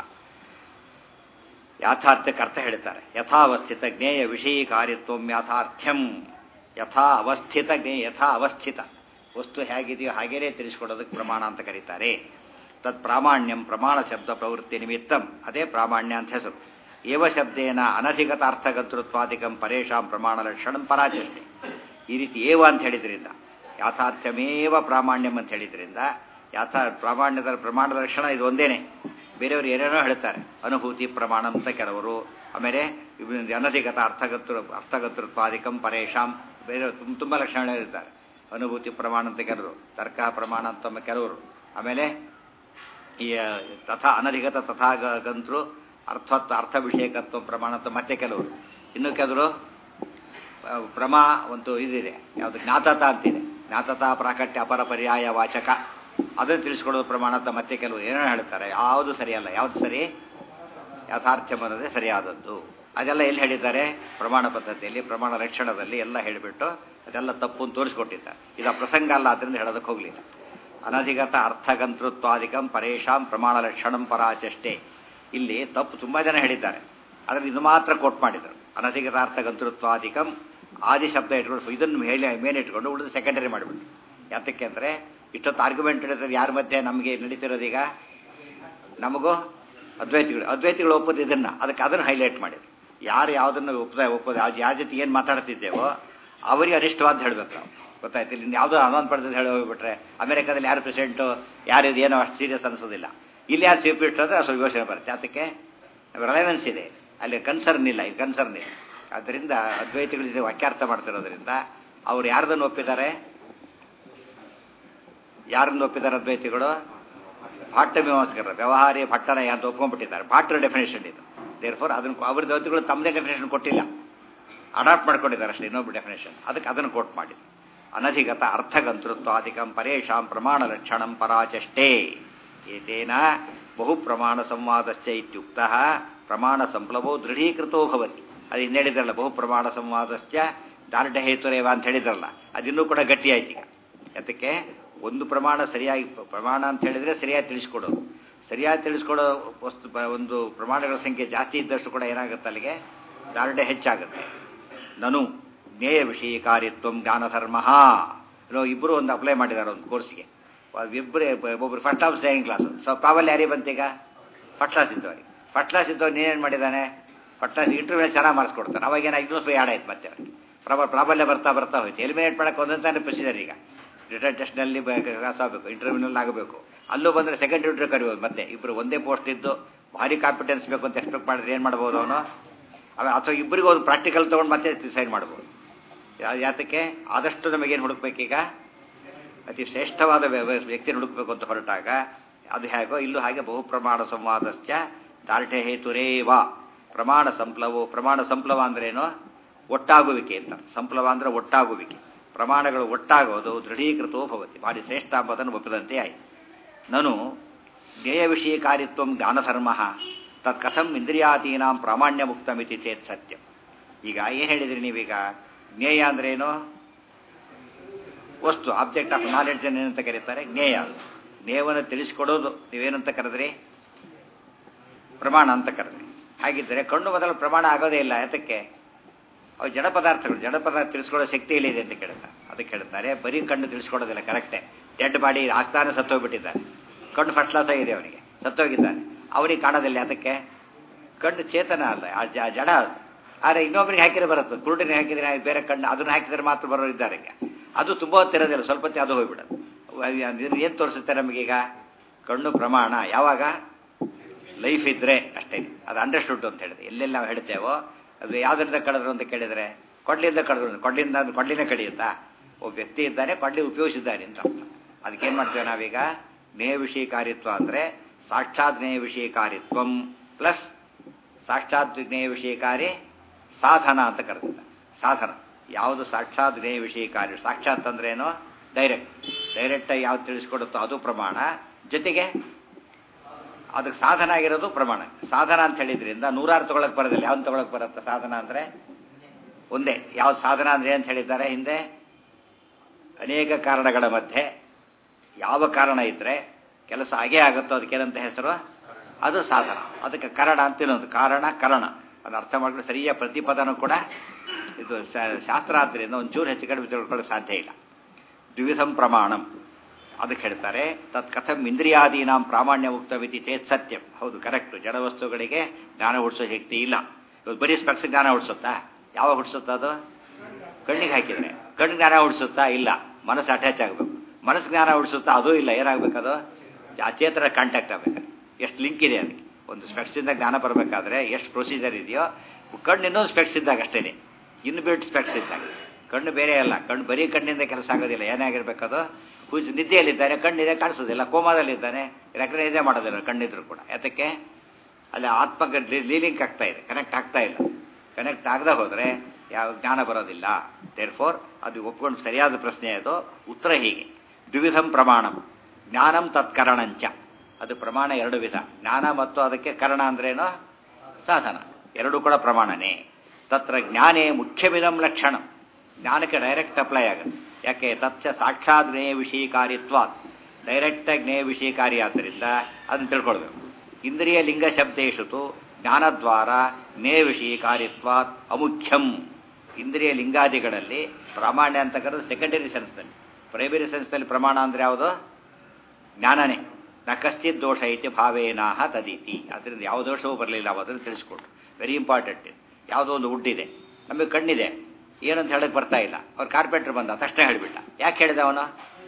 ಯಾಥಾರ್ಥಕ್ಕೆ ಅರ್ಥ ಹೇಳ್ತಾರೆ. ಯಥಾವಸ್ಥಿತ ಜ್ಞೇಯ ವಿಷಯೀಕಾರ್ಯತ್ವಂ ಯಾಥಾರ್ಥ್ಯಂ. ಯಥಾ ಅವಸ್ಥಿತ ಜ್ಞೇಯ, ಯಥಾ ಅವಸ್ಥಿತ ವಸ್ತು ಹೇಗಿದೆಯೋ ಹಾಗೇನೇ ತಿಳಿಸ್ಕೊಡೋದಕ್ಕೆ ಪ್ರಮಾಣ ಅಂತ ಕರೀತಾರೆ. ತತ್ ಪ್ರಾಮಾಣ್ಯಂ ಪ್ರಮಾಣ ಶಬ್ದ ಪ್ರವೃತ್ತಿ ನಿಮಿತ್ತಂ, ಅದೇ ಪ್ರಾಮಾಣ್ಯ ಅಂತ ಹೆಸರು. ಏವ ಶಬ್ದೇನ ಅನಧಿಗತ ಅರ್ಥಗತೃತ್ವಾದಿಕಂ ಪರೇಶಾಂ ಪ್ರಮಾಣ ಲಕ್ಷಣಂ ಪರಾಚಷ್ಟೆ. ಈ ರೀತಿ ಏವ ಅಂತ ಹೇಳಿದ್ರಿಂದ, ಯಾಥಾರ್ಥ್ಯಮೇವ ಪ್ರಾಮಾಣ್ಯಂ ಅಂತ ಹೇಳಿದ್ರಿಂದ, ಪ್ರಮಾಣದ ಲಕ್ಷಣ ಇದು ಒಂದೇನೆ. ಬೇರೆಯವರು ಏನೇನೋ ಹೇಳ್ತಾರೆ, ಅನುಭೂತಿ ಪ್ರಮಾಣ ಅಂತ ಕೆಲವರು, ಆಮೇಲೆ ಅನಧಿಗತ ಅರ್ಥಗತೃತ್ವಾದಿಕಂ ಪರೇಶಾಂ, ಬೇರೆ ತುಂಬ ಲಕ್ಷಣ ಹೇಳ್ತಾರೆ. ಅನುಭೂತಿ ಪ್ರಮಾಣ ಅಂತ ಕೆಲವರು, ತರ್ಕ ಪ್ರಮಾಣ ಅಂತ ಕೆಲವರು, ಆಮೇಲೆ ಈ ತಥಾ ಅನಧಿಗತ ತಥಾಗಂತರು ಅರ್ಥ ವಿಷಯಕತ್ವ ಪ್ರಮಾಣ ಅಂತ ಮತ್ತೆ ಕೆಲವರು, ಇನ್ನು ಕೆಲವರು ಪ್ರಮಾ ಒಂದು ಇದಿದೆ, ಯಾವುದು ಜ್ಞಾತತ ಅಂತಿದೆ, ಜ್ಞಾತತ ಪ್ರಾಕಟ್ಯ ಅಪರ ಪರ್ಯಾಯ ವಾಚಕ, ಅದನ್ನು ತಿಳಿಸ್ಕೊಡೋದು ಪ್ರಮಾಣ ಅಂತ ಮತ್ತೆ ಕೆಲವರು ಏನೋ ಹೇಳ್ತಾರೆ. ಯಾವುದು ಸರಿಯಲ್ಲ. ಯಾವುದು ಸರಿ? ಯಥಾರ್ಥ್ಯ ಅನ್ನೋದೇ ಸರಿಯಾದದ್ದು. ಅದೆಲ್ಲ ಎಲ್ಲಿ ಹೇಳಿದ್ದಾರೆ? ಪ್ರಮಾಣ ಪದ್ಧತಿಯಲ್ಲಿ, ಪ್ರಮಾಣ ಲಕ್ಷಣದಲ್ಲಿ ಎಲ್ಲ ಹೇಳಿಬಿಟ್ಟು ಅದೆಲ್ಲ ತಪ್ಪು ಅಂತ ತೋರಿಸ್ಕೊಟ್ಟಿದ್ದಾರೆ. ಇದು ಆ ಪ್ರಸಂಗ ಅಲ್ಲ, ಅದರಿಂದ ಹೇಳೋದಕ್ಕೆ ಹೋಗಲಿಲ್ಲ. ಅನಧಿಗತ ಅರ್ಥಗಂತೃತ್ವಾದಿಕಂ ಪರೇಶಾಂ ಪ್ರಮಾಣ ಲಕ್ಷಣಂ ಪರಾಚಷ್ಟೆ. ಇಲ್ಲಿ ತಪ್ಪು ತುಂಬ ಜನ ಹೇಳಿದ್ದಾರೆ, ಆದರೆ ಇದು ಮಾತ್ರ ಕೋಟ್ ಮಾಡಿದರು. ಅನಧಿಗತ ಅರ್ಥಗಂತೃತ್ವಾದಿಕಂ ಆದಿ ಶಬ್ದ ಇಟ್ಕೊಂಡು ಇದನ್ನು ಮೇನ್ ಇಟ್ಕೊಂಡು ಉಳಿದು ಸೆಕೆಂಡರಿ ಮಾಡಿಬಿಟ್ಟು. ಯಾತಕ್ಕೆ ಅಂದರೆ ಇಷ್ಟೊತ್ತು ಆರ್ಗ್ಯುಮೆಂಟ್ ಹಿಡಿದ್ರೆ ಯಾರ ಮಧ್ಯೆ ನಮಗೆ ನಡೀತಿರೋದೀಗ? ನಮಗೂ ಅದ್ವೈತಿಗಳು ಒಪ್ಪೋದು ಇದನ್ನು, ಅದನ್ನು ಹೈಲೈಟ್ ಮಾಡಿದ್ರು. ಯಾರು ಯಾವುದನ್ನು ಒಪ್ಪೋದು ಯಾರ ಜೊತೆ ಏನು ಮಾತಾಡ್ತಿದ್ದೇವೋ ಅವರಿಗೆ ಅನಿಷ್ಟವಾದ ಹೇಳಬೇಕು ನಾವು. ಗೊತ್ತಾಯ್ತು? ಇಲ್ಲಿ ಯಾವುದೋ ಅನುಮಾನ ಪಡೆದು ಹೇಳಿ ಹೋಗ್ಬಿಟ್ರೆ ಅಮೆರಿಕಾದಲ್ಲಿ ಯಾರು ಪ್ರೆಸಿಡೆಂಟು ಯಾರು ಏನೋ ಅಷ್ಟು ಸೀರಿಯಸ್ ಅನಿಸೋದಿಲ್ಲ. ಇಲ್ಲಿ ಯಾರು ಚೀಫ್ ಮಿನಿಸ್ಟರ್ ಅಂದರೆ ಸ್ವಲ್ಪ ಯೋಚನೆ ಬರುತ್ತೆ. ಅದಕ್ಕೆ ರಿಲೆವೆನ್ಸ್ ಇದೆ, ಅಲ್ಲಿ ಕನ್ಸರ್ನ್ ಇಲ್ಲ, ಇದು ಕನ್ಸರ್ನ್ ಇದೆ. ಆದ್ದರಿಂದ ಅದ್ವೈತಿಗಳ ಜೊತೆ ವಾಕ್ಯಾರ್ಥ ಮಾಡ್ತಿರೋದ್ರಿಂದ ಅವ್ರು ಯಾರ್ದನ್ನು ಒಪ್ಪಿದ್ದಾರೆ? ಅದ್ವೈತಿಗಳು ಭಾಟ್ಟ ಮೀಮಾಂಸಕರ ವ್ಯವಹಾರಿ ಭಟ್ಟನಯ ಅಂತ ಒಪ್ಕೊಂಡ್ಬಿಟ್ಟಿದ್ದಾರೆ. ಭಾಟ್ರ ಡೆಫಿನೇಷನ್ ಇದು. ದೇರ್ಫೋರ್ ಅದನ್ನು ಅವ್ರ ದ್ವೈತಿಗಳು ತಮ್ಮದೇ ಡೆಫಿನೇಷನ್ ಕೊಟ್ಟಿಲ್ಲ, ಅಡಾಪ್ಟ್ ಮಾಡ್ಕೊಂಡಿದ್ದಾರೆ ಅಷ್ಟೇ, ಇನ್ನೊಬ್ಬ ಡೆಫಿನೇಷನ್. ಅದಕ್ಕೆ ಅದನ್ನು ಕೋಟ್ ಮಾಡಿ. ಅನಧಿಗತ ಅರ್ಥಗಂತೃತ್ವಾದಿಕಂ ಪರೇಶಾಂ ಪ್ರಮಾಣ ಲಕ್ಷಣಂ ಪರಾಚಷ್ಟೇ ಏತೇನ ಬಹು ಪ್ರಮಾಣ ಸಂವಾದಶ್ಚ ಇತ್ಯುಕ್ತಃ ಪ್ರಮಾಣ ಸಂಪ್ಲವೋ ದೃಢೀಕೃತೋ ಭವತಿ. ಅದು ಇನ್ನು ಹೇಳಿದ್ರಲ್ಲ, ಬಹು ಪ್ರಮಾಣ ಸಂವಾದಶ್ಚ ದಾರ್ಢ್ಯ ಹೇತುರೇವ ಅಂತ ಹೇಳಿದ್ರಲ್ಲ, ಅದಿನ್ನೂ ಕೂಡ ಗಟ್ಟಿಯಾಯ್ತು ಈಗ. ಅದಕ್ಕೆ ಒಂದು ಪ್ರಮಾಣ ಸರಿಯಾಗಿ, ಪ್ರಮಾಣ ಅಂತ ಹೇಳಿದರೆ ಸರಿಯಾಗಿ ತಿಳಿಸ್ಕೊಡೋದು. ಸರಿಯಾಗಿ ತಿಳಿಸ್ಕೊಡೋ ಒಂದು ಪ್ರಮಾಣಗಳ ಸಂಖ್ಯೆ ಜಾಸ್ತಿ ಇದ್ದಷ್ಟು ಕೂಡ ಏನಾಗುತ್ತೆ, ಅಲ್ಲಿಗೆ ದಾರ್ಢ್ಯ ಹೆಚ್ಚಾಗುತ್ತೆ. ನನು ಜ್ಞೇಯ ವಿಷಯಕಾರಿತ್ವ ಜ್ಞಾನಧರ್ಮ. ಇಬ್ಬರು ಒಂದು ಅಪ್ಲೈ ಮಾಡಿದ್ದಾರೆ ಒಂದು ಕೋರ್ಸಿಗೆ. ಒಬ್ಬರು first class second class. So ಪ್ರಾಬಲ್ಯ ಯಾರಿಗೆ ಬಂತೀಗ? ಫಸ್ಟ್ ಕ್ಲಾಸ್ ಇದ್ದವರಿಗೆ. ಫಸ್ಟ್ ಕ್ಲಾಸ್ ಇದ್ದವ್ರು ನೀನೇನು ಮಾಡಿದ್ದಾನೆ? ಫಸ್ಟ್ ಕ್ಲಾಸ್ ಇಂಟರ್ವ್ಯೂ ಚೆನ್ನಾಗಿ ಮಾರ್ಕ್ಸ್ ಕೊಡ್ತಾನೆ. ಅವಾಗೇನು 5 ರೂಪಾಯಿ ಆಡ್ ಆಯ್ತು ಮತ್ತೆ ಅವ್ರಿಗೆ. ಪ್ರಾಬಲ್ಯ ಬರ್ತಾ ಹೋಯ್ತು. ಎಲಿಮಿನೇಟ್ ಮಾಡೋಕ್ಕೆ ಒಂದಂತಾನೆ ಪ್ರೊಸೀಜರ್. ಈಗ ರಿಟರ್ನ್ ಟೆಸ್ಟ್ನಲ್ಲಿ ಪಾಸ್ ಆಗಬೇಕು, ಇಂಟರ್ವ್ಯೂನಲ್ಲಿ ಆಗಬೇಕು. ಅಲ್ಲೂ ಬಂದರೆ ಸೆಕೆಂಡ್ ಇಂಟರ್ವ್ಯೂ ಕರಿಬೋದು. ಮತ್ತೆ ಇಬ್ಬರು ಒಂದೇ ಪೋಸ್ಟ್ ಇದ್ದು ಭಾರಿ ಕಾನ್ಫಿಡೆನ್ಸ್ ಬೇಕು ಅಂತ ಎಕ್ಸ್ಪೆಕ್ಟ್ ಮಾಡಿದ್ರೆ ಏನು ಮಾಡ್ಬೋದು ಅವನು? ಅಥವಾ ಇಬ್ಬರಿಗೂ ಒಂದು ಪ್ರಾಕ್ಟಿಕಲ್ ತೊಗೊಂಡು ಮತ್ತೆ ಡಿಸೈಡ್ ಮಾಡ್ಬೋದು. ಯಾತಕ್ಕೆ? ಆದಷ್ಟು ನಮಗೇನು ಹುಡುಕ್ಬೇಕೀಗ? ಅತಿ ಶ್ರೇಷ್ಠವಾದ ವ್ಯಕ್ತಿನ ಹುಡುಕಬೇಕು ಅಂತ ಹೊರಟಾಗ ಅದು ಹೇಗೋ ಇಲ್ಲೂ ಹಾಗೆ ಬಹು ಪ್ರಮಾಣ ಸಂವಾದಶ್ಚ ದಾರ್ಢ್ಯ ಹೇತುರೇವ ಪ್ರಮಾಣ ಸಂಪ್ಲವೋ. ಪ್ರಮಾಣ ಸಂಪ್ಲವ ಅಂದ್ರೇನು? ಒಟ್ಟಾಗುವಿಕೆ ಅಂತ. ಸಂಪ್ಲವ ಅಂದರೆ ಒಟ್ಟಾಗುವಿಕೆ. ಪ್ರಮಾಣಗಳು ಒಟ್ಟಾಗೋದು ದೃಢೀಕೃತೋ ಭವತಿ, ಭಾರಿ ಶ್ರೇಷ್ಠ ಎಂಬುದನ್ನು ಒಪ್ಪಿದಂತೆ ಆಯಿತು. ನಾನು ಜ್ಞೇಯ ವಿಷಯಕಾರಿತ್ವ ಜ್ಞಾನಧರ್ಮ ತತ್ ಕಥಂ ಇಂದ್ರಿಯಾತೀನಾಂ ಪ್ರಾಮಾಣ್ಯ ಮುಕ್ತಮಿತಿ ಚೇತ್ ಸತ್ಯಂ. ಈಗ ಏನು ಹೇಳಿದ್ರಿ ನೀವೀಗ? ಜ್ಞೇಯ ಅಂದ್ರೇನು? ವಸ್ತು, ಆಬ್ಜೆಕ್ಟ್ ಆಫ್ ನಾಲೆಡ್ಜ್ ಏನಂತ ಕರೀತಾರೆ? ಜ್ಞೇಯ. ಜ್ಞೇಯವನ್ನು ತಿಳಿಸ್ಕೊಡೋದು ನೀವೇನಂತ ಕರೆದ್ರಿ? ಪ್ರಮಾಣ ಅಂತ ಕರೆದ್ರಿ. ಹಾಗಿದ್ದರೆ ಕಣ್ಣು ಮೊದಲು ಪ್ರಮಾಣ ಆಗೋದೇ ಇಲ್ಲ. ಯಾತಕ್ಕೆ? ಅವು ಜಡ ಪದಾರ್ಥ ತಿಳಿಸ್ಕೊಡೋ ಶಕ್ತಿ ಇಲ್ಲಿದೆ ಅಂತ ಕೇಳ್ತಾರೆ. ಅದಕ್ಕೆ ಹೇಳ್ತಾರೆ ಬರೀ ಕಣ್ಣು ತಿಳಿಸ್ಕೊಡೋದಿಲ್ಲ. ಕರೆಕ್ಟೇ. ಡೆಡ್ ಬಾಡಿ ಆಗ್ತಾನೆ ಸತ್ತೋಗ್ಬಿಟ್ಟಿದ್ದಾನೆ, ಕಣ್ಣು ಫಸ್ಟ್ ಕ್ಲಾಸ್ ಆಗಿದೆ ಅವನಿಗೆ, ಸತ್ತೋಗಿದ್ದಾನೆ, ಅವನಿಗೆ ಕಾಣೋದಿಲ್ಲ. ಯಾತಕ್ಕೆ? ಕಣ್ಣು ಚೇತನ ಅಲ್ಲ, ಆ ಜಡ. ಆದರೆ ಇನ್ನೊಬ್ಬರಿಗೆ ಹಾಕಿದ್ರೆ ಬರುತ್ತೆ. ಕುರುಡಿನ ಹಾಕಿದ್ರೆ ಬೇರೆ ಕಣ್ಣು, ಅದನ್ನು ಹಾಕಿದ್ರೆ ಮಾತ್ರ ಬರೋರು ಇದ್ದಾರೆ. ಅದು ತುಂಬ ಹೊತ್ತಿರೋದಿಲ್ಲ, ಸ್ವಲ್ಪ ಹೊತ್ತು ಅದು ಹೋಗ್ಬಿಡೋದು. ಏನು ತೋರಿಸುತ್ತೆ ನಮಗೀಗ? ಕಣ್ಣು ಪ್ರಮಾಣ ಯಾವಾಗ? ಲೈಫ್ ಇದ್ದರೆ ಅಷ್ಟೇ. ಅದು ಅಂಡರ್ಸ್ಟುಡ್ ಅಂತ ಹೇಳಿದೆ. ಎಲ್ಲೆಲ್ಲಿ ನಾವು ಹೇಳ್ತೇವೋ ಅದು ಯಾವುದರಿಂದ ಕಳೆದ್ರು ಅಂತ ಕೇಳಿದರೆ ಕೊಡ್ಲಿಯಿಂದ ಕಳೆದ್ರು. ಕೊಡ್ಲಿನೇ ಕಡಿಯುತ್ತಾ? ಒಬ್ಬ ವ್ಯಕ್ತಿ ಇದ್ದಾನೆ, ಕೊಡ್ಲಿ ಉಪಯೋಗಿಸಿದ್ದಾನೆ ಅಂತ ಅರ್ಥ. ಅದಕ್ಕೇನು ಮಾಡ್ತೇವೆ ನಾವೀಗ? ಜ್ಞೇಯ ವಿಷಯಕಾರಿತ್ವ ಅಂದರೆ ಸಾಕ್ಷಾತ್ ಜ್ಞೇಯ ವಿಷಯಕಾರಿತ್ವಂ ಪ್ಲಸ್ ಸಾಕ್ಷಾತ್ ಜ್ಞೇಯ ವಿಷಯಕಾರಿ ಸಾಧನ ಅಂತ ಕರೆದಿದ್ದಾರೆ. ಸಾಧನ ಯಾವುದು? ಸಾಕ್ಷಾತ್ ಜ್ಞೇಯ ವಿಷಯಕಾರಿ. ಸಾಕ್ಷಾತ್ ಅಂದ್ರೇನು? ಡೈರೆಕ್ಟಾಗಿ ಯಾವ್ದು ತಿಳಿಸ್ಕೊಡುತ್ತೋ ಅದು ಪ್ರಮಾಣ. ಜೊತೆಗೆ ಅದಕ್ಕೆ ಸಾಧನ ಆಗಿರೋದು ಪ್ರಮಾಣ. ಸಾಧನ ಅಂತ ಹೇಳಿದ್ರಿಂದ ನೂರಾರು ತೊಗೊಳಕ್ಕೆ ಬರೋದಿಲ್ಲ. ಯಾವ್ದು ತೊಗೊಳಕ್ಕೆ ಬರುತ್ತೆ? ಸಾಧನ ಅಂದರೆ ಒಂದೇ. ಯಾವ್ದು ಸಾಧನ ಅಂದರೆ ಅಂತ ಹೇಳಿದ್ದಾರೆ ಹಿಂದೆ? ಅನೇಕ ಕಾರಣಗಳ ಮಧ್ಯೆ ಯಾವ ಕಾರಣ ಇದ್ದರೆ ಕೆಲಸ ಆಗೇ ಆಗುತ್ತೋ ಅದಕ್ಕೇನಂತ ಹೆಸರು? ಅದು ಸಾಧನ. ಅದಕ್ಕೆ ಕರಣ ಅಂತ ಇನ್ನೊಂದು. ಕಾರಣ ಅದನ್ನು ಅರ್ಥ ಮಾಡಿದ್ರೆ ಸರಿಯಾದ ಪ್ರತಿಪದನೂ ಕೂಡ ಇದು ಶಾಸ್ತ್ರ ಆದ್ದರಿಂದ ಒಂಚೂರು ಹೆಚ್ಚು ಕಡಿಮೆ ತಿಳ್ಕೊಳ್ಳೋಕೆ ಸಾಧ್ಯ ಇಲ್ಲ. ದ್ವಿಧಂ ಪ್ರಮಾಣಂ ಅದಕ್ಕೆ ಹೇಳ್ತಾರೆ ತತ್ ಕಥಂ ಇಂದ್ರಿಯಾದೀನಾಂ ಪ್ರಾಮಾಣ್ಯ ಉಕ್ತವಿತಿ ಚೇತ್ ಸತ್ಯಂ. ಹೌದು, ಕರೆಕ್ಟು. ಜಡವಸ್ತುಗಳಿಗೆ ಜ್ಞಾನ ಹುಟ್ಟಿಸೋ ಶಕ್ತಿ ಇಲ್ಲ. ಇವತ್ತು ಬರೀ ಸ್ಪೆಕ್ಸ್ ಜ್ಞಾನ ಹುಟ್ಟಿಸುತ್ತಾ? ಯಾವಾಗ ಹುಟ್ಟಿಸುತ್ತಾ ಅದು? ಕಣ್ಣಿಗೆ ಹಾಕಿದ್ರೆ. ಕಣ್ಣು ಜ್ಞಾನ ಹುಟ್ಟಿಸುತ್ತಾ? ಇಲ್ಲ. ಮನಸ್ಸು ಅಟ್ಯಾಚ್ ಆಗಬೇಕು. ಮನಸ್ಸು ಜ್ಞಾನ ಹುಟ್ಟಿಸುತ್ತಾ? ಅದೂ ಇಲ್ಲ. ಏನಾಗಬೇಕದು? ಅಚೇತರ ಕಾಂಟ್ಯಾಕ್ಟ್ ಆಗಬೇಕು. ಎಷ್ಟು ಲಿಂಕ್ ಇದೆ ಅದಕ್ಕೆ. ಒಂದು ಸ್ಪೆಕ್ಸಿಂದ ಜ್ಞಾನ ಬರಬೇಕಾದ್ರೆ ಎಷ್ಟು ಪ್ರೊಸೀಜರ್ ಇದೆಯೋ, ಕಣ್ಣು ಇನ್ನೊಂದು ಸ್ಪೆಕ್ಸ್ ಇದ್ದಾಗ ಅಷ್ಟೇ, ಇನ್ಬಿಲ್ಟ್ ಸ್ಪೆಕ್ಸ್ ಇದ್ದಾಗ. ಕಣ್ಣು ಬೇರೆ ಅಲ್ಲ. ಕಣ್ಣು ಬರೀ ಕಣ್ಣಿಂದ ಕೆಲಸ ಆಗೋದಿಲ್ಲ. ಏನಾಗಿರ್ಬೇಕದು? ನಿದ್ದೆಯಲ್ಲಿದ್ದಾನೆ, ಕಣ್ಣಿದೆ, ಕಾಣಿಸೋದಿಲ್ಲ. ಕೋಮಾದಲ್ಲಿದ್ದಾನೆ, ರೆಕಗ್ನೈಸೇ ಮಾಡೋದಿಲ್ಲ ಕಣ್ಣಿದ್ರು ಕೂಡ. ಯಾತಕ್ಕೆ? ಅಲ್ಲಿ ಆತ್ಮಕ್ಕೆ ಲೀಲಿಂಕ್ ಆಗ್ತಾ ಇದೆ, ಕನೆಕ್ಟ್ ಆಗ್ತಾ ಇಲ್ಲ. ಕನೆಕ್ಟ್ ಆಗದೆ ಹೋದರೆ ಯಾವ ಜ್ಞಾನ ಬರೋದಿಲ್ಲ. ದೇರ್ಫೋರ್ ಅದು ಒಪ್ಕೊಂಡು ಸರಿಯಾದ ಪ್ರಶ್ನೆ. ಅದು ಉತ್ತರ ಹೀಗೆ: ದ್ವಿಧಂ ಪ್ರಮಾಣಂ ಜ್ಞಾನಂ ತತ್ಕರಣಂಚ. ಅದು ಪ್ರಮಾಣ ಎರಡು ವಿಧ. ಜ್ಞಾನ ಮತ್ತು ಅದಕ್ಕೆ ಕರಣ ಅಂದ್ರೇನು? ಸಾಧನ. ಎರಡೂ ಕೂಡ ಪ್ರಮಾಣನೇ. ತತ್ರ ಜ್ಞಾನೇ ಮುಖ್ಯವಿದಂ ಲಕ್ಷಣ. ಜ್ಞಾನಕ್ಕೆ ಡೈರೆಕ್ಟ್ ಅಪ್ಲೈ ಆಗುತ್ತೆ. ಯಾಕೆ? ತತ್ಸ ಸಾಕ್ಷಾತ್ ಜ್ಞೇಯ ವಿಷಯಕಾರಿತ್ವ. ಡೈರೆಕ್ಟಾಗಿ ಜ್ಞೇಯ ವಿಷಯಕಾರಿ ಆದ್ದರಿಂದ ಅದನ್ನು ತಿಳ್ಕೊಳ್ಬೇಕು. ಇಂದ್ರಿಯ ಲಿಂಗ ಶಬ್ದೇಶುತು ಜ್ಞಾನದ್ವಾರ ಜ್ಞೇಯ ವಿಷಯಕಾರಿತ್ವಾತ್ ಅಮುಖ್ಯಂ. ಇಂದ್ರಿಯ ಲಿಂಗಾದಿಗಳಲ್ಲಿ ಪ್ರಾಮಾಣ್ಯ ಅಂತ ಕರೆದು ಸೆಕೆಂಡರಿ ಸೆನ್ಸ್ನಲ್ಲಿ. ಪ್ರೈಮರಿ ಸೆನ್ಸ್ನಲ್ಲಿ ಪ್ರಮಾಣ ಅಂದರೆ ಯಾವುದು? ಜ್ಞಾನನೇ. ನ ಕಶ್ಚಿತ್ ದೋಷ ಐತಿ ಭಾವೇನಾಹ ತದೀತಿ. ಅದರಿಂದ ಯಾವ ದೋಷವೂ ಬರಲಿಲ್ಲ. ಅದನ್ನು ತಿಳಿಸ್ಕೊಟ್ರು. Very important. ಯಾವುದೋ ಒಂದು ಉಡ್ಡಿದೆ, ನಮಗೆ ಕಣ್ಣಿದೆ, ಏನಂತ ಹೇಳಕ್ಕೆ ಬರ್ತಾ ಇಲ್ಲ. ಅವ್ರು ಕಾರ್ಪೆಂಟ್ರ್ ಬಂದ ತಕ್ಷಣ ಹೇಳಿಬಿಟ್ಟ. ಯಾಕೆ ಹೇಳಿದ ಅವನು?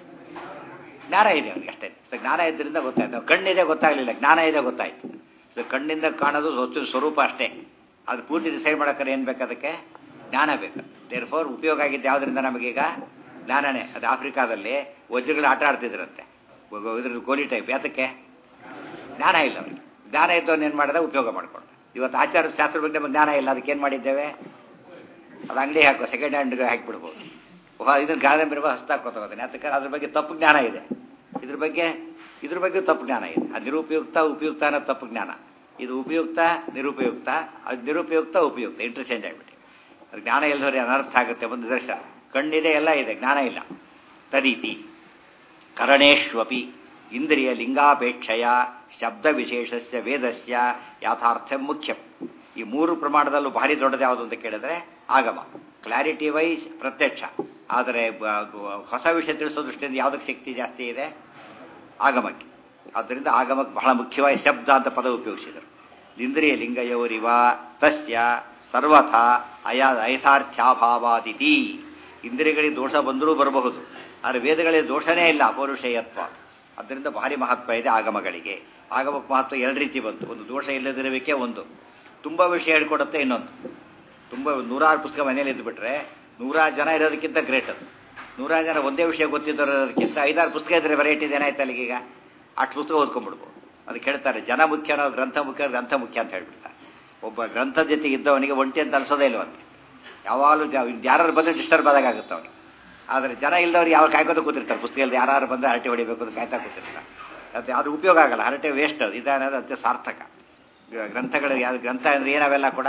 ಜ್ಞಾನ ಇದೆ ಅವನಿಗೆ ಅಷ್ಟೇ. ಸೊ ಜ್ಞಾನ ಇದ್ದರಿಂದ ಗೊತ್ತಾಯ್ತು. ಕಣ್ಣಿದೆ ಗೊತ್ತಾಗಲಿಲ್ಲ, ಜ್ಞಾನ ಇದೆ ಗೊತ್ತಾಯ್ತು. ಸೊ ಕಣ್ಣಿಂದ ಕಾಣೋದು ಸ್ವರೂಪ ಅಷ್ಟೇ. ಅದು ಪೂರ್ತಿ ಡಿಸೈಡ್ ಮಾಡೋಕ್ಕಾರೆ ಏನು ಬೇಕು? ಅದಕ್ಕೆ ಜ್ಞಾನ ಬೇಕು. ದೇರ್ಫೋರ್ ಉಪಯೋಗ ಆಗಿದ್ದು ಯಾವುದರಿಂದ ನಮಗೀಗ? ಜ್ಞಾನನೇ. ಅದು ಆಫ್ರಿಕಾದಲ್ಲಿ ವಜ್ರಗಳು ಆಟ ಆಡ್ತಿದ್ರಂತೆ, ಇದ್ರದ್ದು ಗೋಲಿ ಟೈಪ್. ಯಾತಕ್ಕೆ? ಜ್ಞಾನ ಇಲ್ಲ ಅವರಿಗೆ. ಜ್ಞಾನ ಇದ್ದವನ್ನ ಏನು ಮಾಡಿದ? ಉಪಯೋಗ ಮಾಡ್ಕೊಂಡು. ಇವತ್ತು ಆಚಾರ ಶಾಸ್ತ್ರ ಬಗ್ಗೆ ನಮಗೆ ಜ್ಞಾನ ಇಲ್ಲ. ಅದಕ್ಕೆ ಏನು ಮಾಡಿದ್ದೇವೆ? ಅದು ಅಂಗಡಿ ಹಾಕೋ, ಸೆಕೆಂಡ್ ಹ್ಯಾಂಡ್ ಹಾಕಿಬಿಡ್ಬೋದು. ಇದನ್ನು ಗಾಳಿ ಬರುವ ಹಸ್ತಾಕೋತಾನೆ. ಅದಕ್ಕೆ ಅದ್ರ ಬಗ್ಗೆ ತಪ್ಪು ಜ್ಞಾನ ಇದೆ. ಇದ್ರ ಬಗ್ಗೆ ತಪ್ಪು ಜ್ಞಾನ ಇದೆ. ಅದು ನಿರುಪಯುಕ್ತ ಉಪಯುಕ್ತ ಅನ್ನೋ ತಪ್ಪು ಜ್ಞಾನ. ಇದು ಉಪಯುಕ್ತ ನಿರುಪಯುಕ್ತ, ಅದು ನಿರುಪಯುಕ್ತ ಉಪಯುಕ್ತ, ಇಂಟರ್ಚೇಂಜ್ ಆಗಿಬಿಟ್ಟು ಅದು ಜ್ಞಾನ ಇಲ್ಲದವ್ರಿಗೆ ಅನರ್ಥ ಆಗುತ್ತೆ. ಒಂದು ನಿದರ್ಶನ. ಕಣ್ಣಿದೆ, ಎಲ್ಲ ಇದೆ, ಜ್ಞಾನ ಇಲ್ಲ. ತದೀತಿ ಕರಣೇಶ್ವಪಿ ಇಂದ್ರಿಯ ಲಿಂಗಾಪೇಕ್ಷೆಯ ಶಬ್ದ ವಿಶೇಷಸ್ಯ ವೇದಸ್ಯ ಯಾಥಾರ್ಥ್ಯ ಮುಖ್ಯ. ಈ ಮೂರು ಪ್ರಮಾಣದಲ್ಲೂ ಭಾರಿ ದೊಡ್ಡದು ಯಾವುದು ಅಂತ ಕೇಳಿದ್ರೆ ಆಗಮ. ಕ್ಲಾರಿಟಿ ವೈಸ್ ಪ್ರತ್ಯಕ್ಷ. ಆದರೆ ಹೊಸ ವಿಷಯ ತಿಳಿಸೋ ದೃಷ್ಟಿಯಿಂದ ಯಾವುದಕ್ಕೆ ಶಕ್ತಿ ಜಾಸ್ತಿ ಇದೆ? ಆಗಮಕ್ಕೆ. ಆದ್ದರಿಂದ ಆಗಮಕ್ಕೆ ಬಹಳ ಮುಖ್ಯವಾಗಿ ಶಬ್ದ ಅಂತ ಪದ ಉಪಯೋಗಿಸಿದರು. ಇಂದ್ರಿಯ ಲಿಂಗಯೋರಿವ ತಸ್ಯ ಸರ್ವಥಾ ಐಥಾರ್ಥ್ಯಾಭಾವಾದಿತಿ. ಇಂದ್ರಿಯಗಳಿಗೆ ದೋಷ ಬಂದರೂ ಬರಬಹುದು, ಆದರೆ ವೇದಗಳಿಗೆ ದೋಷನೇ ಇಲ್ಲ, ಅಪೌರುಷೇಯತ್ವ. ಅದರಿಂದ ಭಾರಿ ಮಹತ್ವ ಇದೆ ಆಗಮಗಳಿಗೆ. ಆಗಮಕ್ಕೆ ಮಹತ್ವ ಎರಡು ರೀತಿ ಬಂತು. ಒಂದು ದೋಷ ಇಲ್ಲದಿರಬೇಕೆ, ಒಂದು ತುಂಬ ವಿಷಯ ಹೇಳ್ಕೊಡುತ್ತೆ, ಇನ್ನೊಂದು ತುಂಬ 100 ಪುಸ್ತಕ ಮನೇಲಿ ಇದ್ದುಬಿಟ್ರೆ 100 ಜನ ಇರೋದಕ್ಕಿಂತ ಗ್ರೇಟ್ ಅದು. 100 ಜನ ಒಂದೇ ವಿಷಯ ಗೊತ್ತಿದ್ದೋರೋದಕ್ಕಿಂತ 5-6 ಪುಸ್ತಕ ಇದ್ದರೆ ವೆರೈಟಿ ಏನಾಯ್ತು ಅಲ್ಲಿಗೀಗ? ಅಷ್ಟು ಪುಸ್ತಕ ಓದ್ಕೊಂಡ್ಬಿಡ್ಬೋದು. ಅದಕ್ಕೆ ಹೇಳ್ತಾರೆ ಜನ ಮುಖ್ಯನೋ ಗ್ರಂಥ ಮುಖ್ಯ, ಗ್ರಂಥ ಮುಖ್ಯ ಅಂತ ಹೇಳ್ಬಿಡ್ತಾರೆ. ಒಬ್ಬ ಗ್ರಂಥದ ಜೊತೆಗೆ ಇದ್ದವನಿಗೆ ಒಂಟಿ ಅಂತ ಅನಿಸೋದೇ ಇಲ್ವಂತೆ. ಯಾವಾಗಲೂ ಯಾರು ಬಂದರೆ ಡಿಸ್ಟರ್ಬ್ ಆದಾಗುತ್ತೆ ಅವನಿಗೆ. ಆದರೆ ಜನ ಇಲ್ಲದವ್ರು ಯಾವ ಕಾಯ್ಕೋತ ಕೂತಿರ್ತಾರೆ. ಪುಸ್ತಕದಲ್ಲಿ ಯಾರು ಬಂದರೆ ಹರಟೆ ಹೊಡಿಬೇಕು ಅಂತ ಕಾಯ್ತಾ ಕೂತಿರ್ತಾರೆ. ಅದು ಉಪಯೋಗ ಆಗಲ್ಲ. ಹರಟೆ ವೇಸ್ಟ್. ಅದು ಇದಾನದು ಅತ್ಯ ಸಾರ್ಥಕ. ಗ್ರಂಥಗಳು ಯಾವ್ದು ಗ್ರಂಥ ಅಂದರೆ ಏನಾವೆಲ್ಲ ಕೂಡ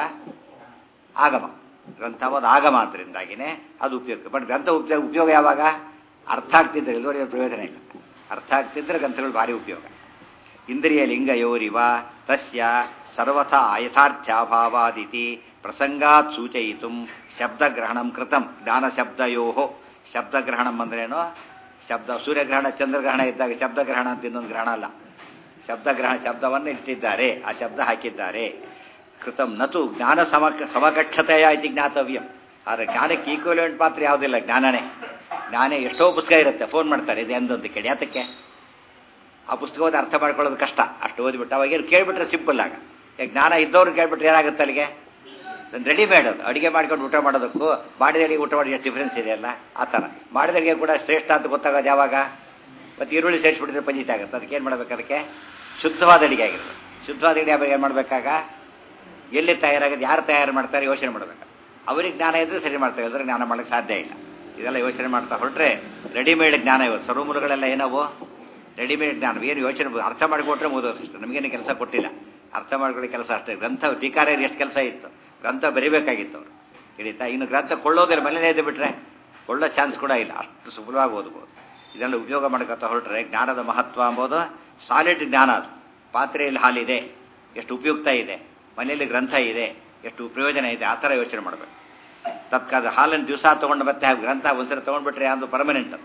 ಆಗಮ. ಗ್ರಂಥವಾದ ಆಗಮ ಅದರಿಂದಾಗಿನೇ ಅದು ಉಪಯೋಗ. ಬಟ್ ಗ್ರಂಥ ಉಪಯೋಗ ಯಾವಾಗ? ಅರ್ಥ ಆಗ್ತಿದ್ರೆ, ಎಲ್ಲವರಿಗೆ ಪ್ರಯೋಜನ ಇಲ್ಲ. ಅರ್ಥ ಆಗ್ತಿದ್ರೆ ಗ್ರಂಥಗಳು ಭಾರಿ ಉಪಯೋಗ. ಇಂದ್ರಿಯ ಲಿಂಗಯೋರಿವ ತಸ್ಯ ಸರ್ವಥಾ ಯಥಾರ್ಥ್ಯಾಭಾವಾದಿತಿ ಪ್ರಸಂಗಾತ್ ಸೂಚಯಿತು ಶಬ್ದಗ್ರಹಣಂ ಕೃತಂ. ಜ್ಞಾನಶಬ್ದಯೋ ಶಬ್ದಗ್ರಹಣಂ ಅಂದ್ರೇನು? ಶಬ್ದ ಸೂರ್ಯಗ್ರಹಣ ಚಂದ್ರಗ್ರಹಣ ಇದ್ದಾಗ ಶಬ್ದಗ್ರಹಣ ಅಂತ ಇನ್ನೊಂದು ಗ್ರಹಣ ಅಲ್ಲ. ಶಬ್ದಗ್ರಹಣ ಶಬ್ದವನ್ನು ಇಟ್ಟಿದ್ದಾರೆ, ಆ ಶಬ್ದ ಹಾಕಿದ್ದಾರೆ. ಕೃತಂ ನತು ಜ್ಞಾನ ಸಮಕಕ್ಷತೆಯ ಇತಿ ಜ್ಞಾತವ್ಯಂ. ಆದರೆ ಜ್ಞಾನಕ್ಕೆ ಈಕ್ವಲೆಂಟ್ ಪಾತ್ರ ಯಾವುದಿಲ್ಲ, ಜ್ಞಾನನೇ. ಜ್ಞಾನೇ ಎಷ್ಟೋ ಪುಸ್ತಕ ಇರುತ್ತೆ, ಫೋನ್ ಮಾಡ್ತಾರೆ ಇದು ಎಂದೊಂದು ಕೇಳಿ. ಯಾತಕ್ಕೆ? ಆ ಪುಸ್ತಕ ಓದಿ ಅರ್ಥ ಮಾಡ್ಕೊಳ್ಳೋದು ಕಷ್ಟ. ಅಷ್ಟು ಓದಿಬಿಟ್ಟು ಅವಾಗ ಕೇಳಿಬಿಟ್ರೆ ಸಿಂಪಲ್ ಆಗ. ಜ್ಞಾನ ಇದ್ದವ್ರು ಕೇಳಿಬಿಟ್ರೆ ಏನಾಗುತ್ತೆ ಅಲ್ಲಿಗೆ? ರೆಡಿಮೇಡ್ ಅದು. ಅಡುಗೆ ಮಾಡ್ಕೊಂಡು ಊಟ ಮಾಡೋದಕ್ಕೂ ಮಾಡಿದ ಅಡಿಗೆ ಊಟ ಮಾಡಿ ಎಷ್ಟು ಡಿಫ್ರೆನ್ಸ್ ಇದೆಯಲ್ಲ, ಆ ಥರ. ಮಾಡಿದ ಅಡಿಗೆ ಕೂಡ ಶ್ರೇಷ್ಠ ಅಂತ ಗೊತ್ತಾಗೋದು ಯಾವಾಗ? ಮತ್ತು ಈರುಳ್ಳಿ ಸೇರಿಸ್ಬಿಟ್ಟಿದ್ರೆ ಪಂಜಿತ ಆಗುತ್ತೆ. ಅದಕ್ಕೆ ಏನು ಮಾಡಬೇಕು? ಅದಕ್ಕೆ ಶುದ್ಧವಾದ ಅಡಿಗೆ ಆಗಿರುತ್ತೆ. ಶುದ್ಧವಾದ ಅಡಿಗೆ ಯಾವಾಗ ಏನು ಮಾಡಬೇಕಾಗ? ಎಲ್ಲಿ ತಯಾರಾಗೋದು, ಯಾರು ತಯಾರು ಮಾಡ್ತಾರೆ ಯೋಚನೆ ಮಾಡಬೇಕು. ಅವ್ರಿಗೆ ಜ್ಞಾನ ಇದ್ದರೆ ಸರಿ ಮಾಡ್ತಾರೆ, ಇಲ್ಲದ್ರೆ ಜ್ಞಾನ ಮಾಡೋಕ್ಕೆ ಸಾಧ್ಯ ಇಲ್ಲ. ಇದೆಲ್ಲ ಯೋಚನೆ ಮಾಡ್ತಾ ಹೊರಟ್ರೆ ರೆಡಿಮೇಡ್ ಜ್ಞಾನ. ಇವತ್ತು ಸರ್ವಮೂಲಗಳೆಲ್ಲ ಏನವು? ರೆಡಿಮೇಡ್ ಜ್ಞಾನ. ಏನು ಯೋಚನೆ ಅರ್ಥ ಮಾಡಿಕೊಟ್ರೆ ಮುಗಿದೋಷ್ಟು. ನಮಗೇನು ಕೆಲಸ ಕೊಟ್ಟಿಲ್ಲ, ಅರ್ಥ ಮಾಡ್ಕೊಳ್ಳೋ ಕೆಲಸ ಅಷ್ಟೇ. ಗ್ರಂಥ ಟೀಕಾರ ಎಷ್ಟು ಕೆಲಸ ಇತ್ತು, ಗ್ರಂಥ ಬರಿಬೇಕಾಗಿತ್ತು ಅವರು. ಹಿಡಿತಾ? ಇನ್ನು ಗ್ರಂಥ ಕೊಳ್ಳೋದಿಲ್ಲ, ಮನೇಲೇ ಇದ್ದು ಬಿಟ್ರೆ ಕೊಳ್ಳೋ ಚಾನ್ಸ್ ಕೂಡ ಇಲ್ಲ. ಅಷ್ಟು ಸುಲಭವಾಗಿ ಓದ್ಬೋದು. ಇದೆಲ್ಲ ಉಪಯೋಗ ಮಾಡ್ಕೊತ ಹೊರಟ್ರೆ ಜ್ಞಾನದ ಮಹತ್ವ ಎಂಬುದು ಸಾಲಿಡ್ ಜ್ಞಾನ. ಅದು ಪಾತ್ರೆಯಲ್ಲಿ ಹಾಲಿದೆ, ಎಷ್ಟು ಉಪಯುಕ್ತ ಇದೆ, ಮನೆಯಲ್ಲಿ ಗ್ರಂಥ ಇದೆ, ಎಷ್ಟು ಪ್ರಯೋಜನ ಇದೆ, ಆ ಥರ ಯೋಚನೆ ಮಾಡಬೇಕು. ತತ್ಕಾದ ಹಾಲನ್ನು ದಿವಸ ತೊಗೊಂಡು ಮತ್ತೆ ಗ್ರಂಥ ಒಂದ್ಸರಿ ತೊಗೊಂಡ್ಬಿಟ್ರೆ ಅದು ಪರ್ಮನೆಂಟ್. ಅದು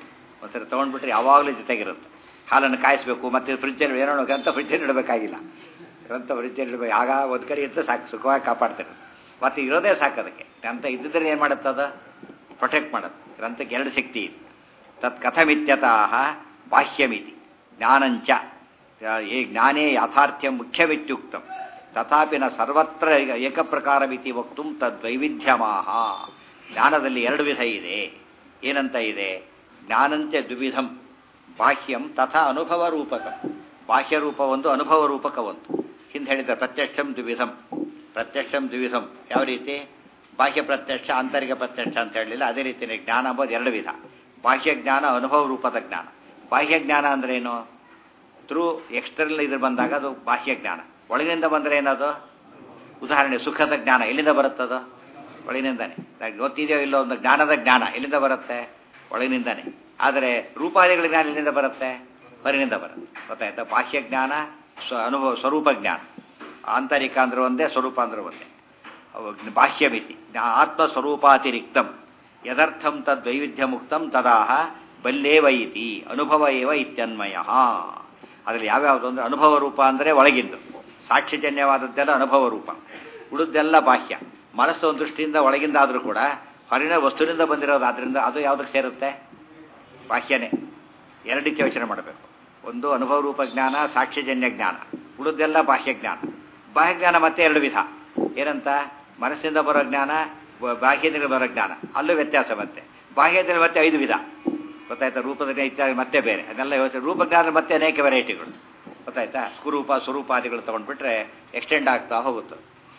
ಒಂದ್ಸರಿ ತೊಗೊಂಡ್ಬಿಟ್ರೆ ಯಾವಾಗಲೂ ಜೊತೆಗಿರುತ್ತೆ. ಹಾಲನ್ನು ಕಾಯಿಸಬೇಕು, ಮತ್ತು ಫ್ರಿಜ್ಜಲ್ಲಿ ಏನೋ ಗ್ರಂಥ ಫ್ರಿಜ್ಜಲ್ಲಿ ಇಡಬೇಕಾಗಿಲ್ಲ. ಗ್ರಂಥ ಫ್ರಿಜ್ಜಲ್ಲಿ ಇಡಬೇಕು, ಆಗ ಒಂದು ಕಡೆ ಇರ್ತದೆ ಸಾಕು, ಸುಖವಾಗಿ ಕಾಪಾಡ್ತಾರೆ. ಮತ್ತು ಇರೋದೇ ಸಾಕು ಅದಕ್ಕೆ. ಗ್ರಂಥ ಇದ್ದಿದ್ರೆ ಏನು ಮಾಡುತ್ತದ? ಪ್ರೊಟೆಕ್ಟ್ ಮಾಡುತ್ತೆ. ಗ್ರಂಥಕ್ಕೆ ಎರಡು ಶಕ್ತಿ ಇದೆ. ತತ್ ಕಥಮಿತ್ಯತಃ ಬಾಹ್ಯಮಿತಿ ಜ್ಞಾನಂಚ ಜ್ಞಾನೇ ಯಾಥಾರ್ಥ್ಯಂ ಮುಖ್ಯಮಿತ್ಯುಕ್ತಂ ತಥಾಪಿ ನ ಸರ್ವತ್ರ ಏಕಪ್ರಕಾರಮಿತಿ ವಕ್ತುಂ ತದ್ವೈವಿಧ್ಯಮಾಹ. ಜ್ಞಾನದಲ್ಲಿ ಎರಡು ವಿಧ ಇದೆ. ಏನಂತ ಇದೆ? ಜ್ಞಾನಂಚ ದ್ವಿವಿಧಂ ಬಾಹ್ಯಂ ತಥಾ ಅನುಭವ ರೂಪಕಂ. ಬಾಹ್ಯ ರೂಪ ಒಂದು, ಅನುಭವ ರೂಪಕ ಒಂದು. ಹಿಂದೆ ಹೇಳಿದ್ದಾರೆ ಪ್ರತ್ಯಕ್ಷಂ ದ್ವಿವಿಧಂ. ಪ್ರತ್ಯಕ್ಷಂ ದ್ವಿವಿಧಂ ಯಾವ ರೀತಿ? ಬಾಹ್ಯ ಪ್ರತ್ಯಕ್ಷ, ಆಂತರಿಕ ಪ್ರತ್ಯಕ್ಷ ಅಂತ ಹೇಳಲಿಲ್ಲ. ಅದೇ ರೀತಿಯೇ ಜ್ಞಾನ ಅಂಬೋದು ಎರಡು ವಿಧ. ಬಾಹ್ಯ ಜ್ಞಾನ, ಅನುಭವ ರೂಪದ ಜ್ಞಾನ. ಬಾಹ್ಯ ಜ್ಞಾನ ಅಂದ್ರೆ ಏನು? ಥ್ರೂ ಎಕ್ಸ್ಟರ್ನಲ್ ಇದ್ರ ಬಂದಾಗ ಅದು ಬಾಹ್ಯ ಜ್ಞಾನ. ಒಳಗಿನಿಂದ ಬಂದರೆ ಏನದು? ಉದಾಹರಣೆ ಸುಖದ ಜ್ಞಾನ ಎಲ್ಲಿಂದ ಬರುತ್ತದು? ಒಳಗಿನಿಂದಾನೆ. ಗೊತ್ತಿದೆಯೋ ಇಲ್ಲೋ ಒಂದು ಜ್ಞಾನದ ಜ್ಞಾನ ಎಲ್ಲಿಂದ ಬರುತ್ತೆ? ಒಳಗಿನಿಂದಾನೆ. ಆದರೆ ರೂಪಾದಿಗಳ ಜ್ಞಾನ ಎಲ್ಲಿಂದ ಬರುತ್ತೆ? ಹೊರಗಿನಿಂದ ಬರುತ್ತೆ. ಗೊತ್ತಾಯ್ತಾ? ಬಾಹ್ಯ ಜ್ಞಾನ, ಅನುಭವ ಸ್ವರೂಪ ಜ್ಞಾನ. ಆಂತರಿಕ ಅಂದ್ರೆ ಒಂದೇ, ಸ್ವರೂಪ ಅಂದ್ರೆ ಒಂದೇ. ಬಾಹ್ಯ ಮಿತಿ ಆತ್ಮಸ್ವರೂಪಾತಿರಿಕ್ತಂ ಯದರ್ಥಂ ತದ್ವೈವಿಧ್ಯ ಮುಕ್ತಂ ತದಾಹ ಬಲ್ಲೇವ ಇತಿ ಅನುಭವ ಏವ ಇತ್ಯನ್ಮಯ. ಅದರಲ್ಲಿ ಯಾವ್ಯಾವುದು ಅಂದರೆ ಅನುಭವ ರೂಪ ಅಂದರೆ ಒಳಗಿಂದು ಸಾಕ್ಷ್ಯಜನ್ಯವಾದದ್ದೆಲ್ಲ ಅನುಭವ ರೂಪ, ಉಳಿದೆಲ್ಲ ಬಾಹ್ಯ. ಮನಸ್ಸು ಒಂದು ದೃಷ್ಟಿಯಿಂದ ಒಳಗಿಂದ ಆದರೂ ಕೂಡ ಹೊರಗಿನ ವಸ್ತುವಿನಿಂದ ಬಂದಿರೋದು. ಆದ್ದರಿಂದ ಅದು ಯಾವುದಕ್ಕೆ ಸೇರುತ್ತೆ? ಬಾಹ್ಯನೇ. ಎರಡಕ್ಕೆ ಯೋಚನೆ ಮಾಡಬೇಕು. ಒಂದು ಅನುಭವ ರೂಪ ಜ್ಞಾನ, ಸಾಕ್ಷ್ಯಜನ್ಯ ಜ್ಞಾನ. ಉಳಿದೆಲ್ಲ ಬಾಹ್ಯ ಜ್ಞಾನ. ಬಾಹ್ಯ ಜ್ಞಾನ ಮತ್ತೆ ಎರಡು ವಿಧ. ಏನಂತ? ಮನಸ್ಸಿಂದ ಬರೋ ಜ್ಞಾನ, ಬಾಹ್ಯದಿಂದ ಬರೋ ಜ್ಞಾನ. ಅಲ್ಲೂ ವ್ಯತ್ಯಾಸ ಮತ್ತೆ. ಬಾಹ್ಯದಲ್ಲಿ ಮತ್ತೆ 5 ವಿಧ. ಗೊತ್ತಾಯ್ತಾ? ರೂಪದ ಇತ್ಯಾದಿ ಮತ್ತೆ ಬೇರೆ. ಅದನ್ನೆಲ್ಲ ಯೋಚನೆ. ರೂಪಜ್ಞಾನ ಮತ್ತೆ ಅನೇಕ ವೆರೈಟಿಗಳು. ಗೊತ್ತಾಯ್ತಾ? ಸ್ವರೂಪ ಸ್ವರೂಪಾದಿಗಳು ತಗೊಂಡ್ಬಿಟ್ರೆ ಎಕ್ಸ್ಟೆಂಡ್ ಆಗ್ತಾ ಹೋಗುತ್ತೆ.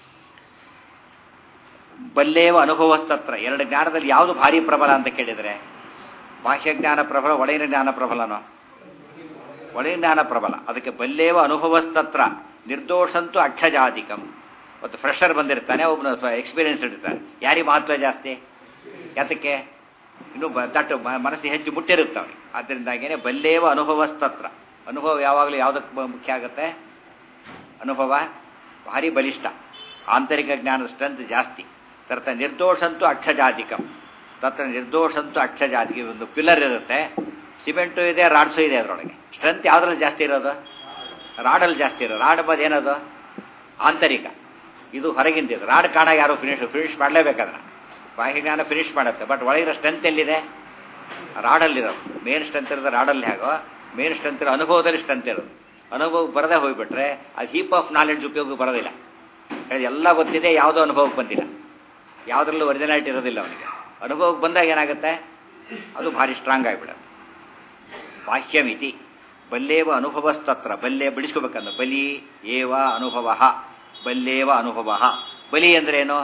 ಬಲ್ಲೇವ ಅನುಭವಸ್ತತ್ರ. ಎರಡು ಜ್ಞಾನದಲ್ಲಿ ಯಾವುದು ಭಾರಿ ಪ್ರಬಲ ಅಂತ ಕೇಳಿದರೆ, ಬಾಹ್ಯ ಜ್ಞಾನ ಪ್ರಬಲ, ಒಳಗಿನ ಜ್ಞಾನ ಪ್ರಬಲನೋ? ಒಳಗಿನ ಜ್ಞಾನ ಪ್ರಬಲ. ಅದಕ್ಕೆ ಬಲ್ಲೇವ ಅನುಭವಸ್ತತ್ರ ನಿರ್ದೋಷಂತೂ ಅಕ್ಷಜಾತಿಕಂ. ಮತ್ತು ಫ್ರೆಶರ್ ಬಂದಿರ್ತಾನೆ, ಒಬ್ಬನು ಎಕ್ಸ್ಪೀರಿಯನ್ಸ್ ಇರ್ತಾನೆ. ಯಾರಿಗೆ ಮಹತ್ವ ಜಾಸ್ತಿ? ಯಾತಕ್ಕೆ? ಇನ್ನು ದಟ್ಟು ಮನಸ್ಸು ಹೆಚ್ಚು ಮುಟ್ಟಿರುತ್ತೆ ಅವನಿಗೆ. ಆದ್ದರಿಂದಾಗೇನೆ ಬಲ್ಲೇವ ಅನುಭವಸ್ತತ್ರ. ಅನುಭವ ಯಾವಾಗಲೂ ಯಾವುದಕ್ಕೆ ಮುಖ್ಯ ಆಗುತ್ತೆ? ಅನುಭವ ಭಾರಿ ಬಲಿಷ್ಠ. ಆಂತರಿಕ ಜ್ಞಾನದ ಸ್ಟ್ರೆಂತ್ ಜಾಸ್ತಿ. ತರ್ಥ ನಿರ್ದೋಷಂತೂ ಅಕ್ಷಜಾತಿಕಂ. ತತ್ರ ನಿರ್ದೋಷಂತೂ ಅಕ್ಷಜಾತಿಕ. ಒಂದು ಪಿಲ್ಲರ್ ಇರುತ್ತೆ, ಸಿಮೆಂಟು ಇದೆ, ರಾಡ್ಸು ಇದೆ. ಅದರೊಳಗೆ ಸ್ಟ್ರೆಂತ್ ಯಾವುದ್ರಲ್ಲಿ ಜಾಸ್ತಿ ಇರೋದು? ರಾಡಲ್ಲಿ ಜಾಸ್ತಿ ಇರೋದು. ರಾಡ್ ಎಂಬುದು ಏನದು? ಆಂತರಿಕ. ಇದು ಹೊರಗಿಂದಿದೆ. ರಾಡ್ ಕಾಣ ಯಾರು ಫಿನಿಶ್ ಮಾಡಲೇಬೇಕಾದ್ರೆ. ಬಾಹ್ಯ ಜ್ಞಾನ ಫಿನಿಶ್ ಮಾಡುತ್ತೆ. ಬಟ್ ಒಳಗಿರೋ ಸ್ಟ್ರೆಂತ್ ಎಲ್ಲಿದೆ? ರಾಡಲ್ಲಿರೋದು. ಮೇನ್ ಸ್ಟ್ರೆಂತ್ ಇರೋದು ರಾಡಲ್ಲಿ. ಹೇಗೋ ಮೇನ್ ಸ್ಟ್ರೆಂತ್ ಇರೋ ಅನುಭವದಲ್ಲಿ ಸ್ಟ್ರೆಂತ್ ಇರೋದು. ಅನುಭವ ಬರದೇ ಹೋಗ್ಬಿಟ್ರೆ ಅದು ಹೀಪ್ ಆಫ್ ನಾಲೆಡ್ಜ್ ಉಪಯೋಗ ಬರೋದಿಲ್ಲ. ಎಲ್ಲ ಗೊತ್ತಿದೆ, ಯಾವುದೋ ಅನುಭವಕ್ಕೆ ಬಂದಿಲ್ಲ. ಯಾವುದ್ರಲ್ಲೂ ಒರಿಜಿನಾಲಿಟಿ ಇರೋದಿಲ್ಲ ಅವನಿಗೆ. ಅನುಭವಕ್ಕೆ ಬಂದಾಗ ಏನಾಗುತ್ತೆ? ಅದು ಭಾರಿ ಸ್ಟ್ರಾಂಗ್ ಆಗಿಬಿಡುತ್ತೆ. ಬಾಹ್ಯಮಿತಿ ಬಲ್ಲೇವ ಅನುಭವಸ್ತತ್ರ. ಬಲ್ಲೆ ಬಿಡಿಸ್ಕೋಬೇಕಂದ್ರೆ ಬಲಿ ಏವ ಅನುಭವ. ಬಲ್ಲೇವ ಅನುಭವ. ಬಲಿ ಅಂದ್ರೇನು?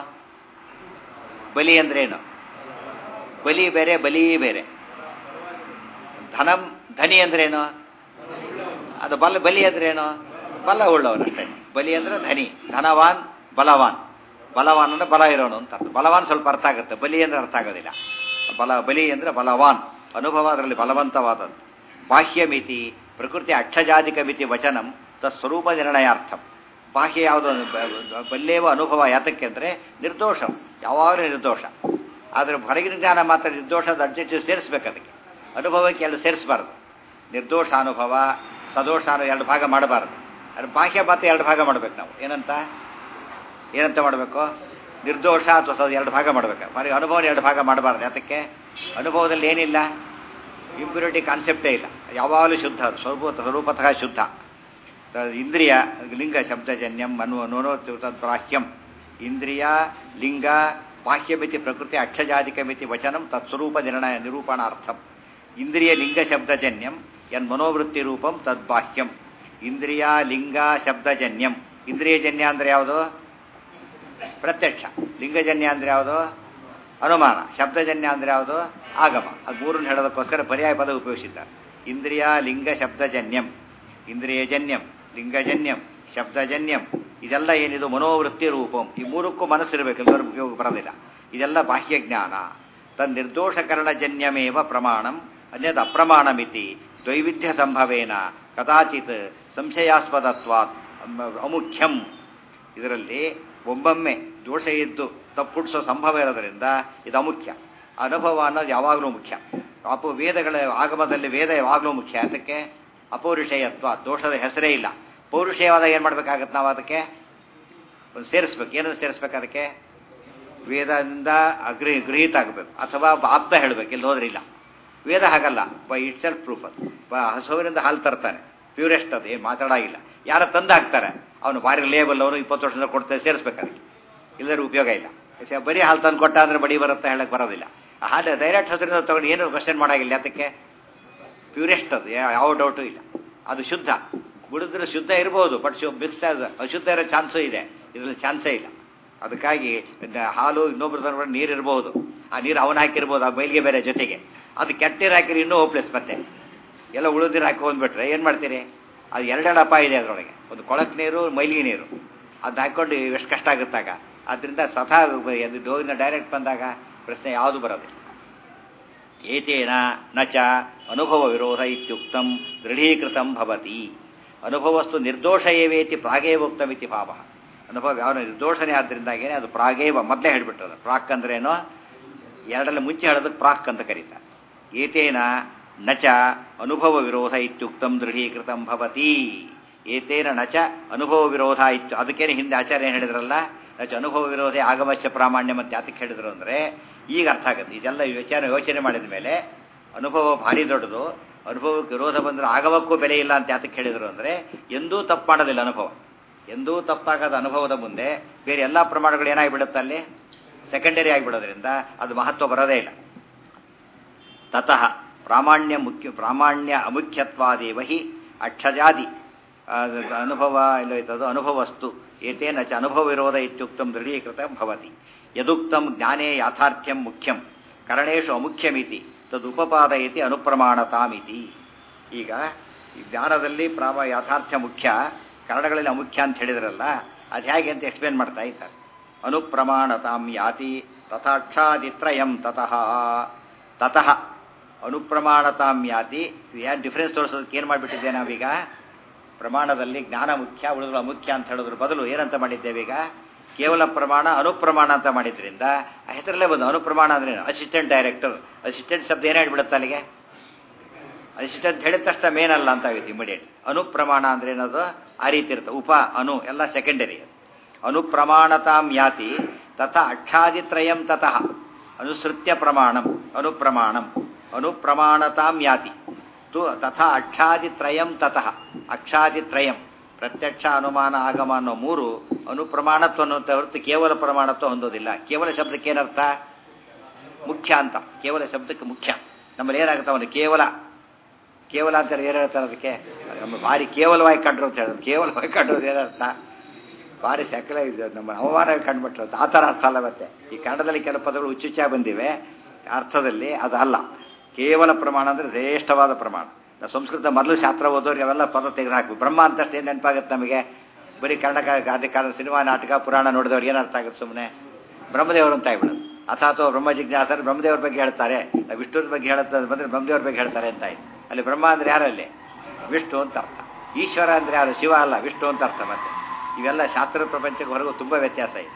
ಬಲಿ ಅಂದ್ರೇನು? ಬಲಿ ಬೇರೆ, ಬಲಿ ಬೇರೆ. ಧನಂ ಧನಿ ಅಂದ್ರೇನು? ಅದು ಬಲಿ ಅಂದ್ರೇನು? ಬಲ ಉಳ್ಳವನಷ್ಟೇ. ಬಲಿ ಅಂದ್ರೆ ಧನಿ. ಧನವಾನ್ ಬಲವಾನ್. ಬಲವಾನ್ ಅಂದ್ರೆ ಬಲ ಇರೋನು ಅಂತ ಅರ್ಥ. ಬಲವಾನ್ ಸ್ವಲ್ಪ ಅರ್ಥ ಆಗುತ್ತೆ, ಬಲಿ ಅಂದ್ರೆ ಅರ್ಥ ಆಗೋದಿಲ್ಲ. ಬಲಿ ಅಂದ್ರೆ ಬಲವಾನ್. ಅನುಭವ ಅದರಲ್ಲಿ ಬಲವಂತವಾದದ್ದು. ಬಾಹ್ಯ ಮಿತಿ ಪ್ರಕೃತಿ ಅಕ್ಷಜಾತಿಕ ಮಿತಿ ವಚನಂ ತತ್ಸ್ವರೂಪ ನಿರ್ಣಯಾರ್ಥಂ. ಬಾಹ್ಯ ಯಾವುದು? ಬಲ್ಲೇವ ಅನುಭವ. ಯಾತಕ್ಕೆ ಅಂದರೆ ನಿರ್ದೋಷ, ಯಾವಾಗಲೂ ನಿರ್ದೋಷ. ಆದರೆ ಹೊರಗಿನ ಜ್ಞಾನ ಮಾತ್ರ ನಿರ್ದೋಷದ ಅಬ್ಜೆಕ್ಟಿವ್ ಸೇರಿಸ್ಬೇಕು. ಅದಕ್ಕೆ ಅನುಭವಕ್ಕೆ ಎರಡು ಸೇರಿಸಬಾರ್ದು. ನಿರ್ದೋಷ ಅನುಭವ, ಸದೋಷ ಎರಡು ಭಾಗ ಮಾಡಬಾರ್ದು. ಅದ್ರ ಬಾಹ್ಯ ಮಾತ್ರ ಎರಡು ಭಾಗ ಮಾಡಬೇಕು ನಾವು. ಏನಂತ ಮಾಡಬೇಕು? ನಿರ್ದೋಷ ಅಥವಾ ಎರಡು ಭಾಗ ಮಾಡಬೇಕು. ಅನುಭವನ ಎರಡು ಭಾಗ ಮಾಡಬಾರ್ದು. ಯಾತಕ್ಕೆ? ಅನುಭವದಲ್ಲಿ ಏನಿಲ್ಲ, ಇಂಪ್ಯೂರಿಟಿ ಕಾನ್ಸೆಪ್ಟೇ ಇಲ್ಲ. ಯಾವಾಗಲೂ ಶುದ್ಧ, ಸ್ವರೂಪತಃ ಶುದ್ಧ. ಇಂದ್ರಿಯ ಲಿಂಗ ಶಬ್ದಜನ್ಯಂ ತದ್ಬಾಹ್ಯಂ. ಇಂದ್ರಿಯ ಲಿಂಗ ಬಾಹ್ಯಮಿತಿ ಪ್ರಕೃತಿ ಅಕ್ಷಜಾತಿಕ ಮಿತಿ ವಚನಂ ತತ್ಸ್ವರೂಪ ನಿರೂಪಣಾರ್ಥಂ. ಇಂದ್ರಿಯ ಲಿಂಗ ಶಬ್ದಜನ್ಯಂ ಮನೋವೃತ್ತಿ ರೂಪಂ ತದ್ಬಾಹ್ಯಂ. ಇಂದ್ರಿಯ ಲಿಂಗ ಶಬ್ದಜನ್ಯಂ. ಇಂದ್ರಿಯಜನ್ಯ ಅಂದ್ರೆ ಯಾವುದು? ಪ್ರತ್ಯಕ್ಷ. ಲಿಂಗಜನ್ಯ ಅಂದ್ರೆ ಯಾವುದು? ಅನುಮಾನ. ಶಬ್ದಜನ್ಯ ಅಂದ್ರೆ ಯಾವುದು? ಆಗಮ. ಅದು ಮೂರನ್ನು ಹೇಳೋದಕ್ಕೋಸ್ಕರ ಪರ್ಯಾಯ ಪದ ಉಪಯೋಗಿಸಿದ್ದಾರೆ. ಇಂದ್ರಿಯ ಲಿಂಗ ಶಬ್ದಜನ್ಯಂ. ಇಂದ್ರಿಯಜನ್ಯಂ, ಲಿಂಗಜನ್ಯಂ, ಶಬ್ದಜನ್ಯಂ. ಇದೆಲ್ಲ ಏನಿದು? ಮನೋವೃತ್ತಿ ರೂಪಂ. ಈ ಮೂರಕ್ಕೂ ಮನಸ್ಸಿರಬೇಕು, ಎಲ್ಲರೂ ಉಪಯೋಗ ಬರೋದಿಲ್ಲ. ಇದೆಲ್ಲ ಬಾಹ್ಯ ಜ್ಞಾನ. ತನ್ನಿರ್ದೋಷಕರಣಜನ್ಯಮೇವ ಪ್ರಮಾಣಂ ಅನ್ಯದ್ ಅಪ್ರಮಾಣಮಿತಿ ದ್ವೈವಿಧ್ಯ ಸಂಭವೇನ ಕದಾಚಿತ್ ಸಂಶಯಾಸ್ಪದತ್ವಾತ್ ಅಮುಖ್ಯಂ. ಇದರಲ್ಲಿ ಒಮ್ಮೊಮ್ಮೆ ದೋಷ ಇದ್ದು ತಪ್ಪುಡಿಸೋ ಸಂಭವ ಇರೋದರಿಂದ ಇದು ಅಮುಖ್ಯ. ಅನುಭವ ಅನ್ನೋದು ಯಾವಾಗಲೂ ಮುಖ್ಯ. ವೇದಗಳ ಆಗಮದಲ್ಲಿ ವೇದ ಯಾವಾಗಲೂ ಮುಖ್ಯ. ಅದಕ್ಕೆ ಅಪೌರುಷೇಯತ್ವ, ದೋಷದ ಹೆಸರೇ ಇಲ್ಲ. ಪೌರುಷೇಯವಾದ ಏನು ಮಾಡಬೇಕಾಗತ್ತೆ ನಾವು ಅದಕ್ಕೆ ಒಂದು ಸೇರಿಸ್ಬೇಕು. ಏನನ್ನು ಸೇರಿಸ್ಬೇಕು ಅದಕ್ಕೆ? ವೇದದಿಂದ ಗೃಹೀತ ಆಗಬೇಕು ಅಥವಾ ಆಪ್ತ ಹೇಳಬೇಕು, ಇಲ್ಲಿ ಹೋದ್ರಿಲ್ಲ. ವೇದ ಹಾಗಲ್ಲ, ಬೈ ಇಟ್ ಸೆಲ್ಫ್ ಪ್ರೂಫ್. ಅದು ಹಸುವಿನಿಂದ ಹಾಲು ತರ್ತಾನೆ, ಪ್ಯೂರೆಸ್ಟ್, ಅದು ಏನು ಮಾತಾಡಾಗಿಲ್ಲ. ಯಾರ ತಂದು ಹಾಕ್ತಾರೆ ಅವನು ಭಾರಿ ಲೇಬಲ್, ಅವನು 20 ವರ್ಷದಿಂದ ಕೊಡ್ತಾರೆ, ಸೇರಿಸ್ಬೇಕು ಅದಕ್ಕೆ, ಇಲ್ಲದ್ರೆ ಉಪಯೋಗ ಇಲ್ಲ. ಬರೀ ಹಾಲು ತಂದು ಕೊಟ್ಟ ಅಂದರೆ ಬಡಿ ಬರುತ್ತೆ ಹೇಳಕ್ಕೆ ಬರೋದಿಲ್ಲ. ಹಾಲು ಡೈರೆಕ್ಟ್ ಹಸುವಿನಿಂದ ತೊಗೊಂಡು ಏನು ಕ್ವಶನ್ ಮಾಡಾಗಿಲ್ಲ, ಅದಕ್ಕೆ ಪ್ಯೂರೆಸ್ಟ್, ಅದು ಯಾವ ಡೌಟು ಇಲ್ಲ. ಅದು ಶುದ್ಧ. ಬಿಡಿದ್ರೆ ಶುದ್ಧ ಇರ್ಬೋದು, ಬಟ್ ಮಿಕ್ಸ್ ಅಶುದ್ಧ ಇರೋ ಚಾನ್ಸು ಇದೆ, ಇದರಲ್ಲಿ ಚಾನ್ಸೇ ಇಲ್ಲ. ಅದಕ್ಕಾಗಿ ಹಾಲು ಇನ್ನೊಬ್ರು ತಂದ್ಬಿಟ್ಟು ನೀರು ಇರ್ಬೋದು, ಆ ನೀರು ಅವನು ಹಾಕಿರ್ಬೋದು, ಆ ಬೈಲಿಗೆ ಬೇರೆ ಜೊತೆಗೆ. ಅದು ಕೆಟ್ಟ ನೀರು ಹಾಕಿರಿ ಇನ್ನೂ ಹೋಪ್ಲೆಸ್. ಮತ್ತೆ ಎಲ್ಲ ಉಳಿದಿರು ಹಾಕಿ ಹೋಗ್ಬಿಟ್ರೆ ಏನು ಮಾಡ್ತೀರಿ? ಅದು ಎರಡೆರಡು ಅಪಾಯ ಇದೆ ಅದರೊಳಗೆ. ಒಂದು ಕೊಳಕ್ ನೀರು, ಮೈಲಿಗೆ ನೀರು, ಅದು ಹಾಕ್ಕೊಂಡು ಎಷ್ಟು ಕಷ್ಟ ಆಗುತ್ತಾಗ. ಆದ್ದರಿಂದ ಸ್ವತಃ ಅದು ಡೋವಿನ ಡೈರೆಕ್ಟ್ ಬಂದಾಗ ಪ್ರಶ್ನೆ ಯಾವುದು ಬರೋದಿಲ್ಲ. ಏತೇನ ನಚ ಅನುಭವ ವಿರೋಧ ಇತ್ಯುಕ್ತಂ ದೃಢೀಕೃತಂ ಭವತಿ. ಅನುಭವಸ್ತು ನಿರ್ದೋಷ ಏವೇತಿ ಪ್ರಾಗೇವ ಉಕ್ತಮಿತಿ ಭಾವ. ಅನುಭವ ಯಾವ ನಿರ್ದೋಷನೇ ಆದ್ದರಿಂದಾಗೇನೆ ಅದು ಪ್ರಾಗೇವ, ಮೊದಲೇ ಹೇಳಿಬಿಟ್ಟದು. ಪ್ರಾಕ್ ಅಂದ್ರೇನೋ ಎರಡಲ್ಲಿ ಮುಂಚೆ ಹೇಳೋದಕ್ಕೆ ಪ್ರಾಕ್ ಅಂತ ಕರೀತಾರೆ. ಏತೇನ ನಚ ಅನುಭವ ವಿರೋಧ ಇತ್ಯುಕ್ತಂ ದೃಢೀಕೃತಂ ಭವತಿ. ಏತೇನ ನಚ ಅನುಭವ ವಿರೋಧ ಇತ್ತು. ಅದಕ್ಕೇನೆ ಹಿಂದೆ ಆಚಾರ್ಯ ಏನು ಹೇಳಿದ್ರಲ್ಲ, ನಚ ಅನುಭವ ವಿರೋಧ ಆಗಮಶ್ಯ ಪ್ರಾಮಾಣ್ಯ ಮತ್ತೆ ಯಾತಕ್ಕೆ ಹೇಳಿದ್ರು ಅಂದರೆ ಈಗ ಅರ್ಥ ಆಗುತ್ತೆ. ಇದೆಲ್ಲ ಯೋಚನೆ ಮಾಡಿದ ಮೇಲೆ ಅನುಭವ ಭಾರಿ ದೊಡ್ಡದು, ಅನುಭವಕ್ಕೆ ವಿರೋಧ ಬಂದರೆ ಆಗಮಕ್ಕೂ ಬೆಲೆ ಇಲ್ಲ ಅಂತ ಯಾತಕ್ಕೆ ಹೇಳಿದರು ಅಂದರೆ ಎಂದೂ ತಪ್ಪು ಮಾಡೋದಿಲ್ಲ ಅನುಭವ. ಎಂದೂ ತಪ್ಪಾಗದ ಅನುಭವದ ಮುಂದೆ ಬೇರೆ ಎಲ್ಲ ಪ್ರಮಾಣಗಳು ಏನಾಗಿಬಿಡುತ್ತೆ, ಅಲ್ಲಿ ಸೆಕೆಂಡರಿ ಆಗಿಬಿಡೋದ್ರಿಂದ ಅದು ಮಹತ್ವ ಬರೋದೇ ಇಲ್ಲ. ತತಃ ಪ್ರಾಮಾಣ್ಯ ಅಮುಖ್ಯತ್ವಾದೇವ ಹಿ ಅಕ್ಷಜಾದಿ ಅನುಭವ ಎಲ್ಲೋಯ್ತದು ಅನುಭವಸ್ತು ಏತೇನ ಚ ಅನುಭವ ವಿರೋಧ ಇತ್ಯುಕ್ತಂ ದೃಢೀಕೃತ ಭವತಿ. ಯದುಕ್ತಂ ಜ್ಞಾನೇ ಯಾಥಾರ್ಥ್ಯಂ ಮುಖ್ಯಂ ಕರಣೇಶು ಅಮುಖ್ಯಮಿತಿ ತದುಪಪಾದಯತಿ ಅನುಪ್ರಮಾಣತಾಮಿತಿ. ಈಗ ಈ ಜ್ಞಾನದಲ್ಲಿ ಯಾಥಾರ್ಥ್ಯ ಮುಖ್ಯ, ಕರಣಗಳಲ್ಲಿ ಅಮುಖ್ಯ ಅಂತ ಹೇಳಿದ್ರಲ್ಲ, ಅದು ಹೇಗೆ ಅಂತ ಎಕ್ಸ್ಪ್ಲೇನ್ ಮಾಡ್ತಾ ಇದ್ದಾರೆ. ಅನುಪ್ರಮಾಣತಾಂ ಯಾತಿ ತಥಾಕ್ಷಾದಿತ್ರಯಂ ತತಃ. ತತಃ ಅನುಪ್ರಮಾಣತಾಂ ಯಾತಿ. ಏನು ಡಿಫ್ರೆನ್ಸ್ ತೋರಿಸೋದಕ್ಕೆ ಏನು ಮಾಡಿಬಿಟ್ಟಿದ್ದೆ ನಾವೀಗ? ಪ್ರಮಾಣದಲ್ಲಿ ಜ್ಞಾನ ಮುಖ್ಯ, ಉಳಿದ್ರು ಅಮುಖ್ಯ ಅಂತ ಹೇಳೋದ್ರ ಬದಲು ಏನಂತ ಮಾಡಿದ್ದೇವೆ ಈಗ? ಕೇವಲ ಪ್ರಮಾಣ ಅನುಪ್ರಮಾಣ ಅಂತ ಮಾಡಿದ್ರಿಂದ ಆ ಹೆಸರಲ್ಲೇ ಬಂದು ಅನುಪ್ರಮಾಣ ಅಂದ್ರೆ ಅಸಿಸ್ಟೆಂಟ್ ಡೈರೆಕ್ಟರ್. ಅಸಿಸ್ಟೆಂಟ್ ಶಬ್ದ ಏನೇ ಹೇಳ್ಬಿಡುತ್ತೆ ಅಲ್ಲಿಗೆ? ಅಸಿಸ್ಟೆಂಟ್ ಹೇಳಿದ ತಕ್ಷಣ ಮೇನ್ ಅಲ್ಲ ಅಂತ ಆಗುತ್ತೆ ಇಮಿಡಿಯೇಟ್. ಅನುಪ್ರಮಾಣ ಅಂದ್ರೆ ಏನದು? ಆ ರೀತಿ ಇರುತ್ತೆ. ಉಪ ಅನು ಎಲ್ಲ ಸೆಕೆಂಡರಿ. ಅನುಪ್ರಮಾಣತಾಂ ಯಾತಿ ತಥಾ ಅಕ್ಷಾದಿತ್ರಯಂ ತತಃ ಅನುಸೃತ್ಯ ಪ್ರಮಾಣಂ ಅನುಪ್ರಮಾಣಂ ಅನುಪ್ರಮಾಣತಾಂ ಯಾತಿ ತಥಾ ಅಕ್ಷಾದಿತ್ರಯಂ ತತಃ. ಅಕ್ಷಾದಿತ್ರಯಂ ಪ್ರತ್ಯಕ್ಷ ಅನುಮಾನ ಆಗಮ ಅನ್ನೋ ಮೂರು ಅನುಪ್ರಮಾಣತ್ವ ಅನ್ನೋಂಥ ಹೊರತು ಕೇವಲ ಪ್ರಮಾಣತ್ವ ಹೊಂದೋದಿಲ್ಲ. ಕೇವಲ ಶಬ್ದಕ್ಕೆ ಏನರ್ಥ? ಮುಖ್ಯ ಅಂತ. ಕೇವಲ ಶಬ್ದಕ್ಕೆ ಮುಖ್ಯ. ನಮ್ಮಲ್ಲಿ ಏನಾಗುತ್ತೆ, ಅವನು ಕೇವಲ ಕೇವಲ ಅಂತ ಏನು ಹೇಳ್ತಾರೆ ಅದಕ್ಕೆ? ನಮ್ಮ ಭಾರಿ ಕೇವಲವಾಗಿ ಕಂಡ್ರು ಅಂತ ಹೇಳೋದು. ಕೇವಲವಾಗಿ ಕಂಡ್ರೋದು ಏನರ್ಥ? ಭಾರಿ ಸಕಲ ಇದೆ, ನಮ್ಮ ಅವಮಾನ ಕಂಡುಬಿಟ್ರು ಆ ಥರ ಅರ್ಥ ಅಲ್ಲ. ಮತ್ತೆ ಈ ಕನ್ನಡದಲ್ಲಿ ಕೆಲವು ಪದಗಳು ಹುಚ್ಚುಚ್ಚಾಗಿ ಬಂದಿವೆ, ಅರ್ಥದಲ್ಲಿ ಅದು ಅಲ್ಲ. ಕೇವಲ ಪ್ರಮಾಣ ಅಂದರೆ ಶ್ರೇಷ್ಠವಾದ ಪ್ರಮಾಣ. ನಾವು ಸಂಸ್ಕೃತ ಮೊದಲು ಶಾಸ್ತ್ರ ಓದೋರಿಗೆ ಅವೆಲ್ಲ ಪದ ತೆಗೆದು ಹಾಕಿ ಬ್ರಹ್ಮ ಅಂತಷ್ಟು ಏನು ನೆನಪಾಗುತ್ತೆ ನಮಗೆ? ಬರೀ ಕನ್ನಡ ಗಾದೆ ಕಾಲ ಸಿನಿಮಾ ನಾಟಕ ಪುರಾಣ ನೋಡಿದವ್ರಿಗೆ ಏನರ್ಥ ಆಗುತ್ತೆ? ಸುಮ್ಮನೆ ಬ್ರಹ್ಮದೇವರು ಅಂತ ಆಗ್ಬಿಡೋದು. ಅಥವಾ ಬ್ರಹ್ಮ ಜಿಜ್ಞಾಸರು ಬ್ರಹ್ಮದೇವ್ರ ಬಗ್ಗೆ ಹೇಳ್ತಾರೆ, ವಿಷ್ಣುರ ಬಗ್ಗೆ ಹೇಳುತ್ತೆ ಬಂದರೆ ಬ್ರಹ್ಮದೇವ್ರ ಬಗ್ಗೆ ಹೇಳ್ತಾರೆ ಅಂತ ಆಯ್ತು. ಅಲ್ಲಿ ಬ್ರಹ್ಮ ಅಂದರೆ ಯಾರಲ್ಲಿ? ವಿಷ್ಣು ಅಂತ ಅರ್ಥ. ಈಶ್ವರ ಅಂದರೆ ಯಾರು? ಶಿವ ಅಲ್ಲ, ವಿಷ್ಣು ಅಂತ ಅರ್ಥ. ಮತ್ತೆ ಇವೆಲ್ಲ ಶಾಸ್ತ್ರ ಪ್ರಪಂಚಕ್ಕೆ ಹೊರಗೂ ತುಂಬ ವ್ಯತ್ಯಾಸ ಇದೆ.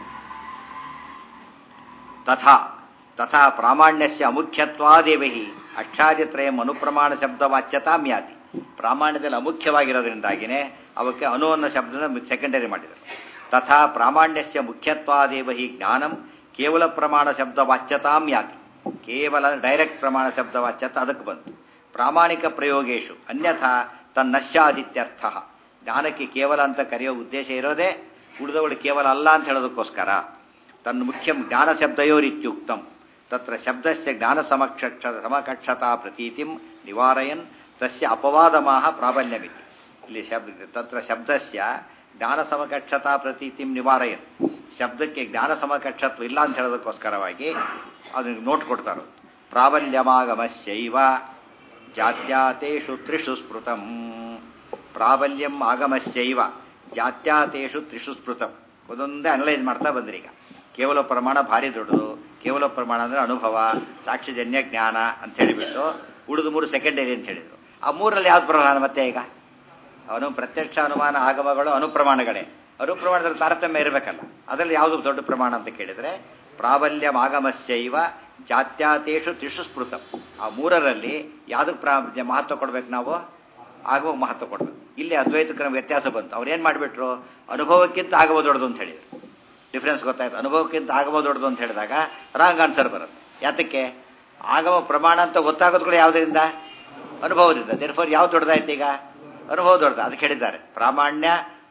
ತಥಾ ತಥಾ ಪ್ರಾಮಾಣ್ಯಸ್ಯ ಅಮುಖ್ಯತ್ವಾದೇವ ಹಿ ಅಕ್ಷಾದಿತ್ರಯಂ ಅನುಪ್ರಮಾಣ ಶಬ್ದವಾಚ್ಯತಾಂ ಯಾತಿ. ಪ್ರಾಮಾಣ್ಯದಲ್ಲಿ ಅಮುಖ್ಯವಾಗಿರೋದ್ರಿಂದಾಗಿನೇ ಅವಕ್ಕೆ ಅನು ಅನ್ನೋ ಶಬ್ದನ ಸೆಕೆಂಡರಿ ಮಾಡಿದರು. ತಥಾ ಪ್ರಾಮಾಣ್ಯಸ್ಯ ಮುಖ್ಯತ್ವಾದೇವ ಹಿ ಜ್ಞಾನಂ ಕೇವಲ ಪ್ರಮಾಣ ಶಬ್ದವಾಚ್ಯತಾಂ ಯಾತಿ. ಕೇವಲ ಡೈರೆಕ್ಟ್ ಪ್ರಮಾಣ ಶಬ್ದವಾಚ್ಯತ ಅದಕ್ಕೆ ಬಂತು. ಪ್ರಾಮಾಣಿಕ ಪ್ರಯೋಗೇಶು ಅನ್ಯಥಾ ತನ್ನಶ್ಯಾದಿತ್ಯರ್ಥ. ಜ್ಞಾನಕ್ಕೆ ಕೇವಲ ಅಂತ ಕರೆಯೋ ಉದ್ದೇಶ ಇರೋದೇ ಉಳಿದವಳು ಕೇವಲ ಅಲ್ಲ ಅಂತ ಹೇಳೋದಕ್ಕೋಸ್ಕರ. ತನ್ನ ಮುಖ್ಯ ಜ್ಞಾನ ಶಬ್ದಯೋರಿತ್ಯುಕ್ತಂ ತತ್ರ ಶಬ್ದಸ್ಯ ಜ್ಞಾನ ಸಮಕಕ್ಷತಾ ಪ್ರತೀತಿಂ ನಿವಾರಯನ್ ತಸ್ಯ ಅಪವಾದಮಾಹ ಪ್ರಾಬಲ್ಯಮಿತಿ. ಇಲ್ಲಿ ತತ್ರ ಶಬ್ದಸ್ಯ ಜ್ಞಾನ ಸಮಕಕ್ಷತಾ ಪ್ರತೀತಿಂ ನಿವಾರಯನ್. ಶಬ್ದಕ್ಕೆ ಜ್ಞಾನ ಸಮಕಕ್ಷತ್ವ ಇಲ್ಲ ಅಂತ ಹೇಳೋದಕ್ಕೋಸ್ಕರವಾಗಿ ಅದನ್ನು ನೋಟ್ ಕೊಡ್ತಾರೆ. ಪ್ರಾಬಲ್ಯಮಾಗಮಸ್ಯೈವ ಜಾತ್ಯಾತೇಷು ತ್ರಿಷು ಸ್ಮೃತಂ. ಪ್ರಾಬಲ್ಯಂ ಆಗಮಸ್ಯೈವ ಜಾತ್ಯಾತೇಷು ತ್ರಿಷು ಸ್ಮೃತಂ. ಒಂದೊಂದೇ ಅನಲೈಸ್ ಮಾಡ್ತಾ ಬಂದ್ರಿ. ಈಗ ಕೇವಲ ಪ್ರಮಾಣ ಭಾರಿ ದೊಡ್ಡದು. ಕೇವಲ ಪ್ರಮಾಣ ಅಂದರೆ ಅನುಭವ, ಸಾಕ್ಷ್ಯಜನ್ಯ ಜ್ಞಾನ ಅಂತ ಹೇಳಿಬಿಟ್ಟು ಉಳಿದು ಮೂರು ಸೆಕೆಂಡರಿ ಅಂತ ಹೇಳಿದರು. ಆ ಮೂರಲ್ಲಿ ಯಾವ್ದು ಪ್ರಮಾಣ? ಮತ್ತೆ ಈಗ ಅವನು ಪ್ರತ್ಯಕ್ಷ ಅನುಮಾನ ಆಗಮಗಳು ಅನುಪ್ರಮಾಣಗಳೇ. ಅನುಪ್ರಮಾಣದಲ್ಲಿ ತಾರತಮ್ಯ ಇರಬೇಕಲ್ಲ, ಅದರಲ್ಲಿ ಯಾವುದು ದೊಡ್ಡ ಪ್ರಮಾಣ ಅಂತ ಕೇಳಿದರೆ ಪ್ರಾಬಲ್ಯಂ ಆಗಮಸ್ಯೈವ ಜಾತ್ಯಾತೇಷು ತ್ರಿಷು ಸ್ಮೃತಂ. ಆ ಮೂರರಲ್ಲಿ ಯಾವುದಕ್ಕೆ ಮಹತ್ವ ಕೊಡ್ಬೇಕು ನಾವು? ಆಗಮ ಮಹತ್ವ ಕೊಡ್ಬೇಕು. ಇಲ್ಲಿ ಅದ್ವೈತಕ್ಕೆ ನಮ್ಗೆ ವ್ಯತ್ಯಾಸ ಬಂತು. ಅವ್ರು ಏನು ಮಾಡಿಬಿಟ್ರು? ಅನುಭವಕ್ಕಿಂತ ಆಗಮ ದೊಡ್ಡದು ಅಂತ ಹೇಳಿದ್ರು. ಡಿಫ್ರೆನ್ಸ್ ಗೊತ್ತಾಯ್ತು. ಅನುಭವಕ್ಕಿಂತ ಆಗಮ ದೊಡ್ಡದು ಅಂತ ಹೇಳಿದಾಗ ರಾಂಗ್ ಆನ್ಸರ್ ಬರುತ್ತೆ. ಯಾತಕ್ಕೆ? ಆಗಮ ಪ್ರಮಾಣ ಅಂತ ಗೊತ್ತಾಗೋದು ಕೂಡ ಯಾವುದರಿಂದ? ಅನುಭವದಿಂದ. ದೇರ್ಫೋರ್ ಯಾವ್ದು ದೊಡ್ಡದಾಯ್ತು ಈಗ? ಅನುಭವ ದೊಡ್ಡದು. ಅದಕ್ಕೆ ಹೇಳಿದ್ದಾರೆ ಪ್ರಾಮಾಣ್ಯ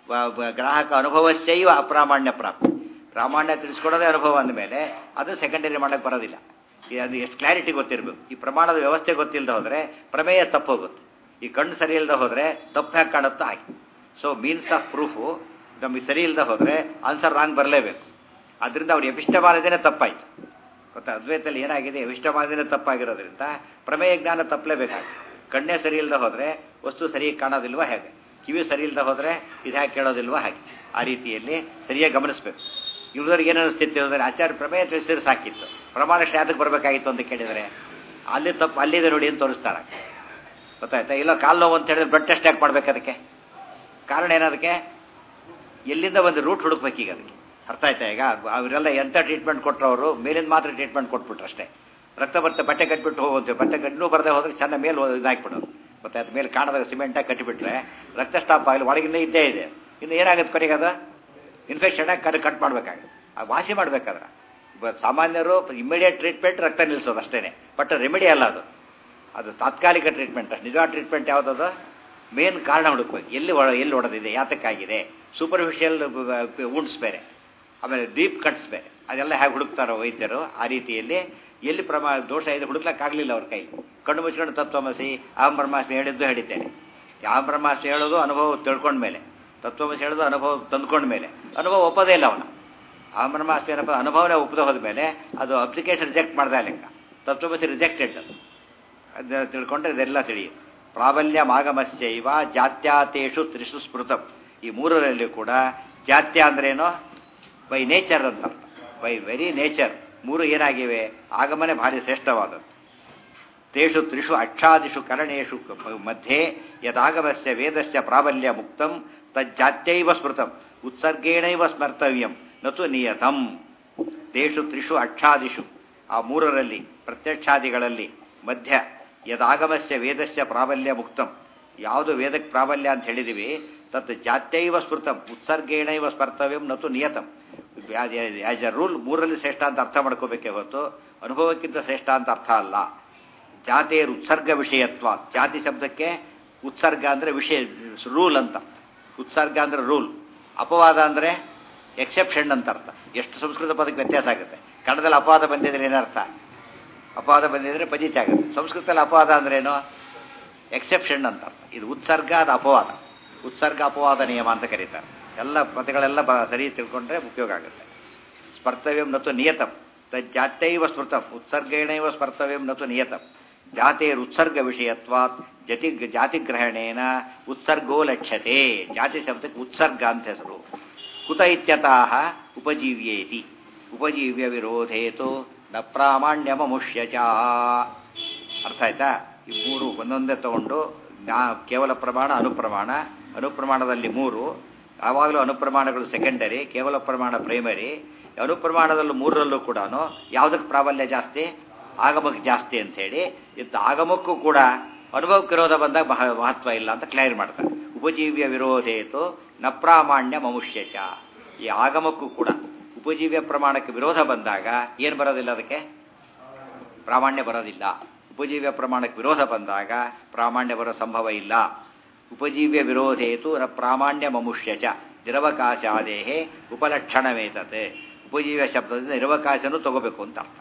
ಗ್ರಾಹಕ ಅನುಭವಶ್ಚೈವ ಅಪ್ರಾಮಾಣ್ಯ ಪ್ರಾಪ್ತಿ. ಪ್ರಾಮಾಣ್ಯ ತಿಳಿಸ್ಕೊಡೋದೇ ಅನುಭವ ಅಂದಮೇಲೆ ಅದು ಸೆಕೆಂಡರಿ ಮಾಡಕ್ಕೆ ಬರೋದಿಲ್ಲ. ಅದು ಎಷ್ಟು ಕ್ಲಾರಿಟಿ ಗೊತ್ತಿರಬೇಕು. ಈ ಪ್ರಮಾಣದ ವ್ಯವಸ್ಥೆ ಗೊತ್ತಿಲ್ಲದೆ ಹೋದರೆ ಪ್ರಮೇಯ ತಪ್ಪು ಹೋಗುತ್ತೆ. ಈ ಕಣ್ಣು ಸರಿ ಇಲ್ಲದೆ ಹೋದರೆ ತಪ್ಪು ಹೇಗೆ ಕಾಣುತ್ತೋ ಹಾಗೆ. ಸೊ ಮೀನ್ಸ್ ಆಫ್ ಪ್ರೂಫು ನಮಗೆ ಸರಿ ಇಲ್ಲದೆ ಹೋದರೆ ಆನ್ಸರ್ ರಾಂಗ್ ಬರಲೇಬೇಕು. ಅದರಿಂದ ಅವ್ರು ಎಪಿಷ್ಟಮಾನದೇನೆ ತಪ್ಪಾಯಿತು. ಗೊತ್ತಾ? ಅದ್ವೈತದಲ್ಲಿ ಏನಾಗಿದೆ? ಎಪಿಷ್ಟಮಾನದೇನೆ ತಪ್ಪಾಗಿರೋದ್ರಿಂದ ಪ್ರಮೇಯ ಜ್ಞಾನ ತಪ್ಪಲೇಬೇಕಾಗುತ್ತೆ. ಕಣ್ಣೇ ಸರಿ ಇಲ್ಲದೆ ಹೋದರೆ ವಸ್ತು ಸರಿಯಾಗಿ ಕಾಣೋದಿಲ್ವ ಹೇಗೆ? ಕಿವಿ ಸರಿ ಇಲ್ಲದೆ ಹೋದರೆ ಇದು ಹೇಗೆ ಕೇಳೋದಿಲ್ವ ಹಾಗೆ. ಆ ರೀತಿಯಲ್ಲಿ ಸರಿಯಾಗಿ ಗಮನಿಸಬೇಕು. ಇವ್ರವ್ರಿಗೆ ಏನಿಸ್ತಿತ್ತು ಅಂದರೆ ಆಚಾರ್ಯ ಪ್ರಮೇಯ ತಿಳಿಸಿದ್ರೆ ಸಾಕಿತ್ತು, ಪ್ರಮಾಣಕ್ಕೆ ಯಾತಕ್ಕೆ ಬರಬೇಕಾಗಿತ್ತು ಅಂತ ಕೇಳಿದರೆ ಅಲ್ಲಿ ತಪ್ಪು ಅಲ್ಲಿದೆ ನೋಡಿ ಅಂತ ತೋರಿಸ್ತಾರೆ. ಗೊತ್ತಾಯ್ತಾ? ಇಲ್ಲ ಕಾಲು ನೋವು ಅಂತ ಹೇಳಿದ್ರೆ ಬ್ಲಡ್ ಟೆಸ್ಟ್ ಯಾಕೆ ಮಾಡ್ಬೇಕು? ಅದಕ್ಕೆ ಕಾರಣ ಏನದಕ್ಕೆ? ಎಲ್ಲಿಂದ ಒಂದು ರೂಟ್ ಹುಡುಕ್ಬೇಕೀಗ ಅದಕ್ಕೆ. ಅರ್ಥ ಆಯ್ತಾ? ಈಗ ಅವರೆಲ್ಲ ಎಂಥ ಟ್ರೀಟ್ಮೆಂಟ್ ಕೊಟ್ಟರು? ಅವರು ಮೇಲಿಂದ ಮಾತ್ರ ಟ್ರೀಟ್ಮೆಂಟ್ ಕೊಟ್ಬಿಟ್ರು ಅಷ್ಟೇ. ರಕ್ತ ಬರ್ತೆ ಬಟ್ಟೆ ಕಟ್ಟಿಬಿಟ್ಟು ಹೋಗುವಂತೆ, ಬಟ್ಟೆ ಇನ್ನೂ ಬರದೆ ಹೋದ್ರೆ ಚೆನ್ನ ಮೇಲೆ ಇದಾಕ್ಬಿಡೋದು. ಗೊತ್ತಾಯ್ತು? ಮೇಲೆ ಕಾಣದಾಗ ಸಿಮೆಂಟಾಗಿ ಕಟ್ಟಿಬಿಟ್ರೆ ರಕ್ತ ಸ್ಟಾಪ್ ಆಗಲಿ, ಒಳಗಿಂದ ಇದ್ದೇ ಇದೆ. ಇನ್ನು ಏನಾಗುತ್ತೆ ಕೊನೆಗೆ? ಅದು ಇನ್ಫೆಕ್ಷನ್ ಆಗಿ ಕಟ್ ಮಾಡಬೇಕಾಗುತ್ತೆ. ವಾಸಿ ಮಾಡಬೇಕಾದ್ರೆ ಸಾಮಾನ್ಯರು ಇಮಿಡಿಯೇಟ್ ಟ್ರೀಟ್ಮೆಂಟ್ ರಕ್ತ ನಿಲ್ಲಿಸೋದು ಅಷ್ಟೇ. ಬಟ್ ರೆಮಿಡಿ ಅಲ್ಲ ಅದು. ಅದು ತಾತ್ಕಾಲಿಕ ಟ್ರೀಟ್ಮೆಂಟ್. ನಿಜವಾದ ಟ್ರೀಟ್ಮೆಂಟ್ ಯಾವುದದು? ಮೇನ್ ಕಾರಣ ಹುಡುಕ್ಬೇಕು. ಎಲ್ಲಿ ಹೊಡೆದಿದೆ, ಯಾತಕ್ಕಾಗಿದೆ. ಸೂಪರ್ಫಿಷಿಯಲ್ ವುಂಡ್ಸ್ ಬೇರೆ, ಆಮೇಲೆ ಡೀಪ್ ಕಟ್ಸ್ ಬೇರೆ. ಅದೆಲ್ಲ ಹೇಗೆ ಹುಡುಕ್ತಾರೋ ವೈದ್ಯರು, ಆ ರೀತಿಯಲ್ಲಿ ಎಲ್ಲಿ ದೋಷ ಇದೆ ಹುಡುಕ್ಲಿಕ್ಕಾಗಲಿಲ್ಲ ಅವ್ರ ಕೈ. ಕಣ್ಣು ಮುಚ್ಕೊಂಡು ತತ್ವಮಸಿ ಅಹಂ ಬ್ರಹ್ಮಾಸ್ಮಿ ಹೇಳಿದ್ದೇನೆ. ಅಹಂ ಬ್ರಹ್ಮಾಸ್ಮಿ ಹೇಳೋದು ಅನುಭವ ತಿಳ್ಕೊಂಡ್ಮೇಲೆ, ತತ್ವಮಸಿ ಹೇಳೋದು ಅನುಭವ ತಂದ್ಕೊಂಡ್ಮೇಲೆ. ಅನುಭವ ಒಪ್ಪೋದೇ ಇಲ್ಲ ಅವನು. ಅಹಂ ಬ್ರಹ್ಮಾಸ್ಮಿ ಏನಪ್ಪ ಅನುಭವನೇ ಒಪ್ಪದೆ ಹೋದ್ಮೇಲೆ ಅದು ಅಪ್ಲಿಕೇಶನ್ ರಿಜೆಕ್ಟ್ ಮಾಡ್ದೆ ಲೆಕ್ಕ. ತತ್ವಮಸಿ ರಿಜೆಕ್ಟೆಡ್. ಅದನ್ನ ತಿಳ್ಕೊಂಡ್ರೆ ಇದೆಲ್ಲ ತಿಳಿಯುತ್ತೆ. ಪ್ರಾಬಲ್ಯಮಾಗಮಶ್ಚೈವ ಜಾತ್ಯಾತೇಷು ತ್ರಿಷು ಸ್ಮೃತಂ. ಈ ಮೂರರಲ್ಲಿ ಕೂಡ ಜಾತ್ಯ ಅಂದ್ರೇನೋ ಬೈ ನೇಚರ್ ಅಂತ ಅರ್ಥ. ಬೈ ವೆರಿ ನೇಚರ್ ಮೂರು ಏನಾಗಿವೆ? ಆಗಮನೆ ಭಾರಿ ಶ್ರೇಷ್ಠವಾದದ್ದು. ತೇಷು ತ್ರಿಷು ಅಕ್ಷಾದಿಷು ಕರಣೇಶು ಮಧ್ಯೆ ಯದಾಗಮಸ್ಯ ವೇದಸ್ಯ ಪ್ರಾಬಲ್ಯ ಮುಕ್ತಂ ತಜ್ಜಾತ್ಯೈವ ಸ್ಮೃತಂ ಉತ್ಸರ್ಗೇಣೈವ ಸ್ಮರ್ತವ್ಯಂ ನತು ನಿಯತಂ. ತೇಷು ತ್ರಿಷು ಅಕ್ಷಾದಿಷು, ಆ ಮೂರರಲ್ಲಿ ಪ್ರತ್ಯಕ್ಷಾದಿಗಳಲ್ಲಿ ಮಧ್ಯ ಯದಾಗಮಸ್ಯ ವೇದಸ್ಯ ಪ್ರಾಬಲ್ಯ ಮುಕ್ತಂ, ಯಾವುದು ವೇದಕ್ಕೆ ಪ್ರಾಬಲ್ಯ ಅಂತ ಹೇಳಿದಿವಿ, ತತ್ ಜಾತ್ಯೈವ ಸ್ಮೃತಂ ಉತ್ಸರ್ಗೇಣೈವ ಸ್ಮರ್ತವ್ಯಂ ನತು ನಿಯತಂ. ಆಸ್ ಎ ರೂಲ್ ಮೂರರಲ್ಲಿ ಶ್ರೇಷ್ಠ ಅಂತ ಅರ್ಥ ಮಾಡ್ಕೋಬೇಕೇ ಹೊತ್ತು ಅನುಭವಕ್ಕಿಂತ ಶ್ರೇಷ್ಠ ಅಂತ ಅರ್ಥ ಅಲ್ಲ. ಜಾತಿಯ ಉತ್ಸರ್ಗ ವಿಷಯತ್ವ. ಜಾತಿ ಶಬ್ದಕ್ಕೆ ಉತ್ಸರ್ಗ ಅಂದರೆ ವಿಷಯ, ರೂಲ್ ಅಂತ. ಉತ್ಸರ್ಗ ಅಂದರೆ ರೂಲ್, ಅಪವಾದ ಅಂದರೆ ಎಕ್ಸೆಪ್ಷನ್ ಅಂತ ಅರ್ಥ. ಎಷ್ಟು ಸಂಸ್ಕೃತ ಪದಕ್ಕೆ ವ್ಯತ್ಯಾಸ ಆಗುತ್ತೆ. ಕನ್ನಡದಲ್ಲಿ ಅಪವಾದ ಬಂದಿದ್ರೆ ಏನರ್ಥ? ಅಪವಾದ ಬಂದಿದ್ರೆ ಪಜಿತಿ ಆಗುತ್ತೆ. ಸಂಸ್ಕೃತದಲ್ಲಿ ಅಪವಾದ ಅಂದ್ರೇನು? ಎಕ್ಸೆಪ್ಷನ್ ಅಂತ ಅರ್ಥ. ಇದು ಉತ್ಸರ್ಗ, ಅದು ಅಪವಾದ. ಉತ್ಸರ್ಗ ಅಪವಾದ ನಿಯಮ ಅಂತ ಕರೀತಾರೆ. ಎಲ್ಲ ಪದಗಳೆಲ್ಲ ಸರಿ ತಿಳ್ಕೊಂಡ್ರೆ ಉಪಯೋಗ ಆಗುತ್ತೆ. ಸ್ಮರ್ತವ್ಯಂ ನತು ನಿಯತಂ ತಜ್ಜಾತ್ಯೈವ ಸ್ಮೃತಂ ಉತ್ಸರ್ಗೇಣೈವ ಸ್ಮರ್ತವ್ಯಂ ನತು ನಿಯತಂ. ಜಾತಿರುತ್ಸರ್ಗ ವಿಷಯತ್ವಾತ್ ಜಾತಿಗ್ರಹಣೇನ ಉತ್ಸರ್ಗೋ ಲಕ್ಷ್ಯತೆ. ಜಾತಿ ಶಬ್ದಕ್ಕೆ ಉತ್ಸರ್ಗ ಅಂತ ಹೆಸರು. ಕುತ ಇತ್ಯತಃ ಉಪಜೀವ್ಯೇತಿ. ಉಪಜೀವ್ಯ ವಿರೋಧೇತು ನ ಪ್ರಾಮಾಣ್ಯಮಮುಷ್ಯ ಚ. ಅರ್ಥ ಆಯ್ತಾ? ಈ ಮೂರು ಒಂದೊಂದೇ ತಗೊಂಡು ಕೇವಲ ಪ್ರಮಾಣ, ಅನುಪ್ರಮಾಣ. ಅನುಪ್ರಮಾಣದಲ್ಲಿ ಮೂರು, ಯಾವಾಗಲೂ ಅನುಪ್ರಮಾಣಗಳು ಸೆಕೆಂಡರಿ, ಕೇವಲ ಪ್ರಮಾಣ ಪ್ರೈಮರಿ. ಅನುಪ್ರಮಾಣದಲ್ಲೂ ಮೂರರಲ್ಲೂ ಕೂಡ ಯಾವುದಕ್ಕೆ ಪ್ರಾಬಲ್ಯ ಜಾಸ್ತಿ? ಆಗಮಕ್ಕೆ ಜಾಸ್ತಿ ಅಂಥೇಳಿ. ಇಂಥ ಆಗಮಕ್ಕೂ ಕೂಡ ಅನುಭವಕ್ಕೆ ವಿರೋಧ ಬಂದಾಗ ಮಹತ್ವ ಇಲ್ಲ ಅಂತ ಕ್ಲಿಯರ್ ಮಾಡ್ತಾರೆ. ಉಪಜೀವ್ಯ ವಿರೋಧೇತು ನ ಪ್ರಾಮಾಣ್ಯ ಮಮುಷ್ಯಚ. ಈ ಆಗಮಕ್ಕೂ ಕೂಡ ಉಪಜೀವ್ಯ ಪ್ರಮಾಣಕ್ಕೆ ವಿರೋಧ ಬಂದಾಗ ಏನು ಬರೋದಿಲ್ಲ? ಅದಕ್ಕೆ ಪ್ರಾಮಾಣ್ಯ ಬರೋದಿಲ್ಲ. ಉಪಜೀವ್ಯ ಪ್ರಮಾಣಕ್ಕೆ ವಿರೋಧ ಬಂದಾಗ ಪ್ರಾಮಾಣ್ಯ ಬರೋ ಸಂಭವ ಇಲ್ಲ. ಉಪಜೀವ್ಯ ವಿರೋಧೇತು ನ ಪ್ರಾಮಾಣ್ಯ ಮಮುಷ್ಯಚ ನಿರವಕಾಶಾದೇಹೇ ಉಪಲಕ್ಷಣವೇತತೆ. ಉಪಜೀವ್ಯ ಶಬ್ದದಿಂದ ನಿರವಕಾಶನೂ ತಗೋಬೇಕು ಅಂತ ಅರ್ಥ.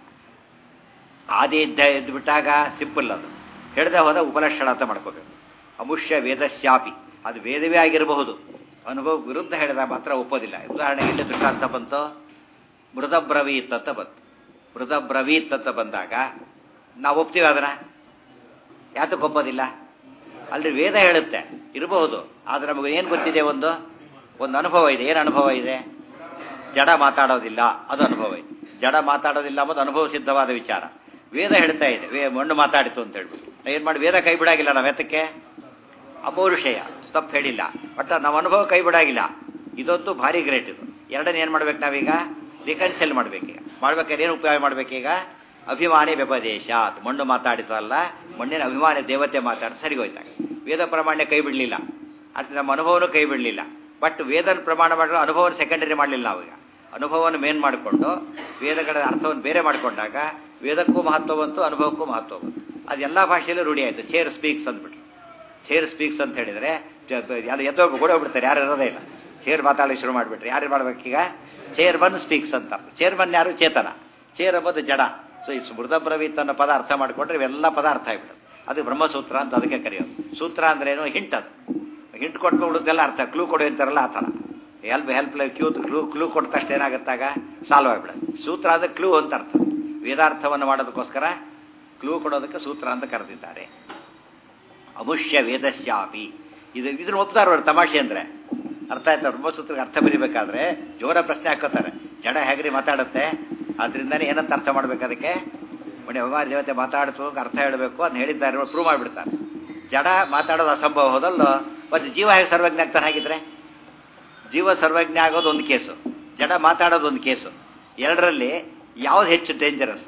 ಆದಿ ಇದ್ದು ಬಿಟ್ಟಾಗ ಸಿಂಪಲ್, ಅದು ಹೇಳಿದೆ ಹೋದ ಉಪಲಕ್ಷಣ ಅಂತ ಮಾಡ್ಕೋಬೇಕು. ಅಮುಷ್ಯ ವೇದಶ್ಯಾಪಿ, ಅದು ವೇದವೇ ಆಗಿರಬಹುದು, ಅನುಭವ ವಿರುದ್ಧ ಹೇಳಿದಾಗ ಮಾತ್ರ ಒಪ್ಪೋದಿಲ್ಲ. ಉದಾಹರಣೆಗೆ ಇಲ್ಲಿ ದೃಷ್ಟಾಂತ ಬಂತು, ಮೃತಬ್ರವೀತ್ ಅಂತ ಬಂತು. ಮೃತಬ್ರವೀತ್ ಅಂತ ಬಂದಾಗ ನಾವು ಒಪ್ತೀವಿ ಅದನ್ನ. ಯಾತಕ್ಕೆ ಒಪ್ಪೋದಿಲ್ಲ? ಅಲ್ಲಿ ವೇದ ಹೇಳುತ್ತೆ ಇರಬಹುದು, ಆದರೆ ನಮಗೆ ಏನು ಗೊತ್ತಿದೆ? ಒಂದು ಅನುಭವ ಇದೆ. ಏನು ಅನುಭವ ಇದೆ? ಜಡ ಮಾತಾಡೋದಿಲ್ಲ, ಅದು ಅನುಭವ ಇದೆ. ಜಡ ಮಾತಾಡೋದಿಲ್ಲ ಅನ್ನೋದು ಅನುಭವ ಸಿದ್ಧವಾದ ವಿಚಾರ. ವೇದ ಹೇಳ್ತಾ ಇದೆ ಮಣ್ಣು ಮಾತಾಡಿತು ಅಂತ ಹೇಳ್ಬಿಟ್ಟು ಏನು ಮಾಡಿ ವೇದ ಕೈ ಬಿಡಾಗಿಲ್ಲ. ನಾವು ಎತ್ತಕ್ಕೆ ಅಪೌರುಷೇಯ ತಪ್ಪು ಹೇಳಿಲ್ಲ, ಬಟ್ ನಾವು ಅನುಭವ ಕೈ ಬಿಡಾಗಿಲ್ಲ. ಇದಂತೂ ಭಾರಿ ಗ್ರೇಟ್. ಇದು ಎರಡನೇ ಏನು ಮಾಡ್ಬೇಕು ನಾವೀಗ? ರಿಕನ್ಸಿಲ್ ಮಾಡ್ಬೇಕೀಗ. ಮಾಡ್ಬೇಕಾದ್ರೆ ಏನು ಉಪಯೋಗ ಮಾಡ್ಬೇಕೀಗ? ಅಭಿಮಾನಿ ವ್ಯಪದೇಶಾತ್ ಮಣ್ಣು ಮಾತಾಡಿತಲ್ಲ, ಮಣ್ಣಿನ ಅಭಿಮಾನಿ ದೇವತೆ ಮಾತಾಡಿ ಸರಿಗೋಯ್ತಾಗ. ವೇದ ಪ್ರಮಾಣ ಕೈ ಬಿಡಲಿಲ್ಲ, ಅದು ನಮ್ಮ ಅನುಭವನೂ ಕೈ ಬಿಡಲಿಲ್ಲ. ಬಟ್ ವೇದನ ಪ್ರಮಾಣ ಮಾಡಿದ್ರೆ ಅನುಭವನ ಸೆಕೆಂಡರಿ ಮಾಡಲಿಲ್ಲ ನಾವೀಗ. ಅನುಭವವನ್ನು ಮೇನ್ ಮಾಡಿಕೊಂಡು ವೇದಗಳ ಅರ್ಥವನ್ನು ಬೇರೆ ಮಾಡಿಕೊಂಡಾಗ ವೇದಕ್ಕೂ ಮಹತ್ವ ಬಂತು, ಅನುಭವಕ್ಕೂ ಮಹತ್ವ ಬಂತು. ಅದೆಲ್ಲ ಭಾಷೆಯಲ್ಲೂ ರೂಢಿ ಆಯಿತು. ಚೇರ್ ಸ್ಪೀಕ್ಸ್ ಅಂದ್ಬಿಟ್ರು. ಚೇರ್ ಸ್ಪೀಕ್ಸ್ ಅಂತ ಹೇಳಿದರೆ ಯಾರು ಎದ್ದೋಗಿ ಕೂಡ ಹೋಗ್ಬಿಡ್ತಾರೆ, ಯಾರು ಇರೋದೇ ಇಲ್ಲ. ಚೇರ್ ಮಾತಾಡೋಕೆ ಶುರು ಮಾಡಿಬಿಟ್ರೆ ಯಾರು ಮಾಡ್ಬೇಕೀಗ? ಚೇರ್ಮನ್ ಸ್ಪೀಕ್ಸ್ ಅಂತ ಅರ್ಥ. ಚೇರ್ಮನ್ ಯಾರು? ಚೇತನ. ಚೇರ್ ಎಂಬುದು ಜಡ. ಸೊ ಈ ಸ್ಮೃತಬ್ರವೀತ್ ಅನ್ನೋ ಪದ ಅರ್ಥ ಮಾಡಿಕೊಂಡ್ರೆ ಇವೆಲ್ಲ ಪದ ಅರ್ಥ ಆಗಿಬಿಡುತ್ತೆ. ಅದು ಬ್ರಹ್ಮಸೂತ್ರ ಅಂತ ಅದಕ್ಕೆ ಕರೆಯೋದು. ಸೂತ್ರ ಅಂದ್ರೇನು? ಹಿಂಟ್. ಅದು ಹಿಂಟ್ ಕೊಟ್ಬಿಡುತ್ತೆಲ್ಲ ಅರ್ಥ. ಕ್ಲೂ ಕೊಡು ಅಂತಾರಲ್ಲ ಆ ಥರ. ಹೆಲ್ಪ್ ಕ್ಲೂ ಕೊಟ್ಟ ತಕ್ಷಣ ಏನಾಗುತ್ತಾಗ ಸಾಲ್ವ್ ಆಗಿಬಿಡೋದು. ಸೂತ್ರ ಅಂದರೆ ಕ್ಲೂ ಅಂತ ಅರ್ಥ. ವೇದಾರ್ಥವನ್ನು ಮಾಡೋದಕ್ಕೋಸ್ಕರ ಕ್ಲೂ ಕೊಡೋದಕ್ಕೆ ಸೂತ್ರ ಅಂತ ಕರೆದಿದ್ದಾರೆ. ಅಮುಷ್ಯ ವೇದಶ್ಯಾಪಿ ಇದನ್ನು ಒಪ್ತಾರ ತಮಾಷೆ ಅಂದರೆ ಅರ್ಥ ಆಯ್ತಾ? ಬ್ರಹ್ಮಸೂತ್ರಕ್ಕೆ ಅರ್ಥ ಬರೀಬೇಕಾದ್ರೆ ಜೋರ ಪ್ರಶ್ನೆ ಹಾಕೋತಾರೆ. ಜಡ ಹೇಗ್ರಿ ಮಾತಾಡುತ್ತೆ, ಆದ್ರಿಂದಾನೇ ಏನಂತ ಅರ್ಥ ಮಾಡ್ಬೇಕು ಅದಕ್ಕೆ? ಮಣಿ ಅಭಿಮಾನಿ ದೇವತೆ ಮಾತಾಡ್ತು ಅರ್ಥ ಹೇಳಬೇಕು ಅಂತ ಹೇಳಿದ್ದಾರೆ, ಪ್ರೂವ್ ಮಾಡಿಬಿಡ್ತಾರೆ. ಜಡ ಮಾತಾಡೋದು ಅಸಂಭವ ಹೋದಲ್ಲ, ಮತ್ತು ಜೀವ ಹೇಗೆ ಸರ್ವಜ್ಞ ಆಗ್ತಾನೆ? ಹಾಗಿದ್ರೆ ಜೀವ ಸರ್ವಜ್ಞ ಆಗೋದು ಒಂದು ಕೇಸು, ಜಡ ಮಾತಾಡೋದು ಒಂದು ಕೇಸು. ಎರಡರಲ್ಲಿ ಯಾವ್ದು ಹೆಚ್ಚು ಡೇಂಜರಸ್?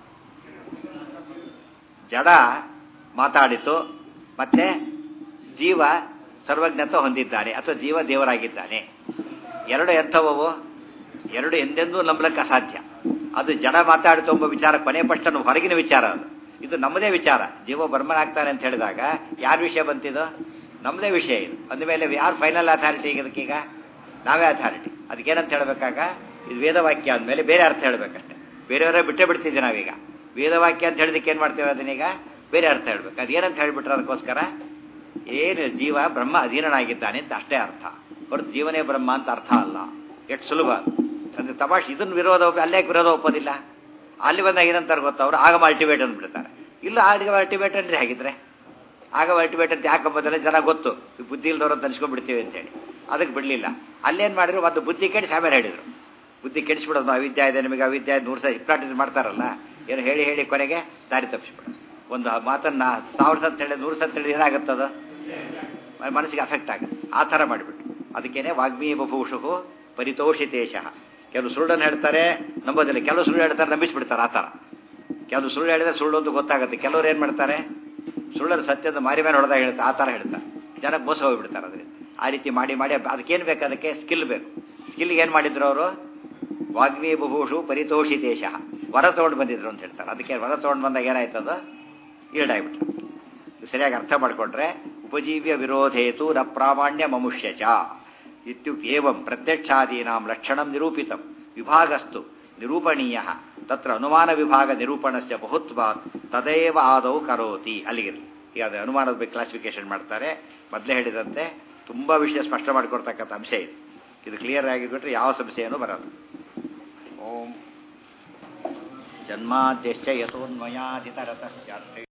ಜಡ ಮಾತಾಡಿತು ಮತ್ತೆ ಜೀವ ಸರ್ವಜ್ಞತ್ವ ಹೊಂದಿದ್ದಾನೆ ಅಥವಾ ಜೀವ ದೇವರಾಗಿದ್ದಾನೆ. ಎರಡು ಎಂಥವು? ಎರಡು ಎಂದೆಂದೂ ನಂಬಲಕ್ಕೆ ಅಸಾಧ್ಯ. ಅದು ಜಡ ಮಾತಾಡಿತು ಎಂಬ ವಿಚಾರ ಕೊನೆ ಪಕ್ಷ ಹೊರಗಿನ ವಿಚಾರ. ಅದು ಇದು ನಮ್ಮದೇ ವಿಚಾರ. ಜೀವ ಬ್ರಹ್ಮನಾಗ್ತಾನೆ ಅಂತ ಹೇಳಿದಾಗ ಯಾರ ವಿಷಯ ಬಂತಿದ್ದು? ನಮ್ಮದೇ ವಿಷಯ ಇದು. ಅಂದಮೇಲೆ ಯಾರು ಫೈನಲ್ ಅಥಾರಿಟಿ ಇದಕ್ಕೀಗ? ನಾವೇ ಅಥಾರಿಟಿ. ಅದಕ್ಕೇನಂತ ಹೇಳಬೇಕಾಗ ಇದು ವೇದವಾಕ್ಯ ಅಂದಮೇಲೆ ಬೇರೆ ಅರ್ಥ ಹೇಳಬೇಕಷ್ಟೆ. ಬೇರೆಯವರೇ ಬಿಟ್ಟೇ ಬಿಡ್ತಿದ್ದೆ ನಾವೀಗ. ವೇದವಾಕ್ಯ ಅಂತ ಹೇಳಿದಕ್ಕೆ ಏನು ಮಾಡ್ತೇವೆ? ಅದನ್ನೀಗ ಬೇರೆ ಅರ್ಥ ಹೇಳ್ಬೇಕು. ಅದೇನಂತ ಹೇಳಿಬಿಟ್ರೆ ಅದಕ್ಕೋಸ್ಕರ ಏನು ಜೀವ ಬ್ರಹ್ಮ ಅಧೀನನಾಗಿದ್ದಾನೆ ಅಂತ ಅಷ್ಟೇ ಅರ್ಥ, ಹೊರತು ಜೀವನೇ ಬ್ರಹ್ಮ ಅಂತ ಅರ್ಥ ಅಲ್ಲ. ಎಷ್ಟು ಸುಲಭ ಅಂದರೆ ತಮಾಷೆ. ಇದನ್ನು ವಿರೋಧ ಅಲ್ಲೇ ವಿರೋಧ ಒಪ್ಪೋದಿಲ್ಲ. ಅಲ್ಲಿ ಬಂದಾಗ ಏನಂತಾರೆ ಗೊತ್ತ? ಅವರು ಆಗಮ ಅಲ್ಟಿಮೇಟ್ ಅಂದ್ಬಿಡ್ತಾರೆ. ಇಲ್ಲ ಆಗಮ ಅಲ್ಟಿಮೇಟ್ ಅಂದರೆ ಹೇಗಿದ್ರೆ ಆಗಮ ಅಲ್ಟಿಮೇಟ್ ಅಂತ ಯಾಕಂಬೋದಲ್ಲ ಜನ ಗೊತ್ತು, ಬುದ್ಧಿ ಇಲ್ದವ್ರು ಅಂತ ಅನ್ಸ್ಕೊಂಡ್ಬಿಡ್ತೀವಿ ಅಂತೇಳಿ ಅದಕ್ಕೆ ಬಿಡಲಿಲ್ಲ. ಅಲ್ಲೇನು ಮಾಡಿದ್ರು? ಮತ್ತು ಬುದ್ಧಿ ಕೆಡಿಸಿ ಆಮೇಲೆ ಹೇಳಿದರು. ಬುದ್ಧಿ ಕೆಡಿಸ್ಬಿಡೋದು. ಅವಿದ್ಯೆ ಇದೆ ನಿಮಗೆ, ಅವಿದ್ಯೆ 100 ಸಲ ಹಿಪ್ನಾಟಿಸ್ ಮಾಡ್ತಾರಲ್ಲ, ಏನು ಹೇಳಿ ಹೇಳಿ ಕೊನೆಗೆ ದಾರಿ ತಪ್ಪಿಸ್ಬಿಡೋದು. ಒಂದು ಮಾತನ್ನು 1000 ಸತ್ ಹೇಳಿ 100 ಸತ್ ಹೇಳಿ ಏನಾಗುತ್ತದ? ಮನಸ್ಸಿಗೆ ಅಫೆಕ್ಟ್ ಆಗುತ್ತೆ. ಆ ಥರ ಮಾಡಿಬಿಟ್ಟು ಅದಕ್ಕೇನೆ ವಾಗ್ಮೀ ಬಭೂಷು ಪರಿತೋಷಿತೇಶ. ಕೆಲವು ಸುಳ್ಳನ್ನು ಹೇಳ್ತಾರೆ, ನಂಬೋದಿಲ್ಲ. ಕೆಲವು ಸುಳ್ಳು ಹೇಳ್ತಾರೆ, ನಂಬಿಸ್ಬಿಡ್ತಾರೆ. ಆ ಥರ ಕೆಲವು ಸುಳ್ಳು ಹೇಳಿದ್ರೆ ಸುಳ್ಳು ಅಂತ ಗೊತ್ತಾಗುತ್ತೆ. ಕೆಲವರು ಏನು ಮಾಡ್ತಾರೆ? ಸುಳ್ಳನ್ನು ಸತ್ಯದ ಮಾರಿ ಮೇಲೆ ಹೊಡೆದಾಗ ಹೇಳ್ತಾರೆ. ಆ ಥರ ಹೇಳ್ತಾರೆ. ಜನಕ್ಕೆ ಮೋಸ ಹೋಗಿಬಿಡ್ತಾರೆ. ಅದರಿಂದ ಆ ರೀತಿ ಮಾಡಿ ಮಾಡಿ ಅದಕ್ಕೇನು ಬೇಕು? ಅದಕ್ಕೆ ಸ್ಕಿಲ್ ಬೇಕು. ಸ್ಕಿಲ್ಗೆ ಏನು ಮಾಡಿದ್ರು ಅವರು? ವಾಗ್ಮೀ ಬಭೂಷು ಪರಿತೋಷಿತೇಶ. ವರ ತೊಗೊಂಡು ಬಂದಿದ್ರು ಅಂತ ಹೇಳ್ತಾರೆ. ಅದಕ್ಕೆ ವರ ತೊಗೊಂಡು ಬಂದಾಗ ಏನಾಯ್ತದ? ಈಡಾಗ್ಬಿಟ್ರು. ಸರಿಯಾಗಿ ಅರ್ಥ ಮಾಡಿಕೊಂಡ್ರೆ ಉಪಜೀವ್ಯ ವಿರೋಧೇತು ನ ಪ್ರಾಮಾಣ್ಯ ಮಮುಷ್ಯಚ ಇತ್ಯುಕ್ತೇವಂ ಪ್ರತ್ಯಕ್ಷಾದೀನಾಂ ಲಕ್ಷಣಂ ನಿರೂಪಿತಂ ವಿಭಾಗಸ್ತು ನಿರೂಪಣೀಯ ತತ್ರ ಅನುಮಾನ ವಿಭಾಗ ನಿರೂಪಣಸ್ಯ ಬಹುತ್ವಾತ್ ತದೇವ ಆದೌ ಕರೋತಿ. ಅಲ್ಲಿಗಿರಲಿ. ಈಗ ಅದು ಅನುಮಾನದ ಬಗ್ಗೆ ಕ್ಲಾಸಿಫಿಕೇಶನ್ ಮಾಡ್ತಾರೆ. ಮೊದಲೇ ಹೇಳಿದಂತೆ ತುಂಬ ವಿಷಯ ಸ್ಪಷ್ಟ ಮಾಡಿಕೊಡ್ತಕ್ಕಂಥ ಅಂಶ ಇದೆ. ಇದು ಕ್ಲಿಯರ್ ಆಗಿಬಿಟ್ರೆ ಯಾವ ಸಮಸ್ಯೆಯೂ ಬರೋದು. ಓಂ ಜನ್ಮಾದ್ಯಶ್ಚ ಯತೋನ್ಮಯಾದಿತರತಶ್ಚಾರ್ಥೆ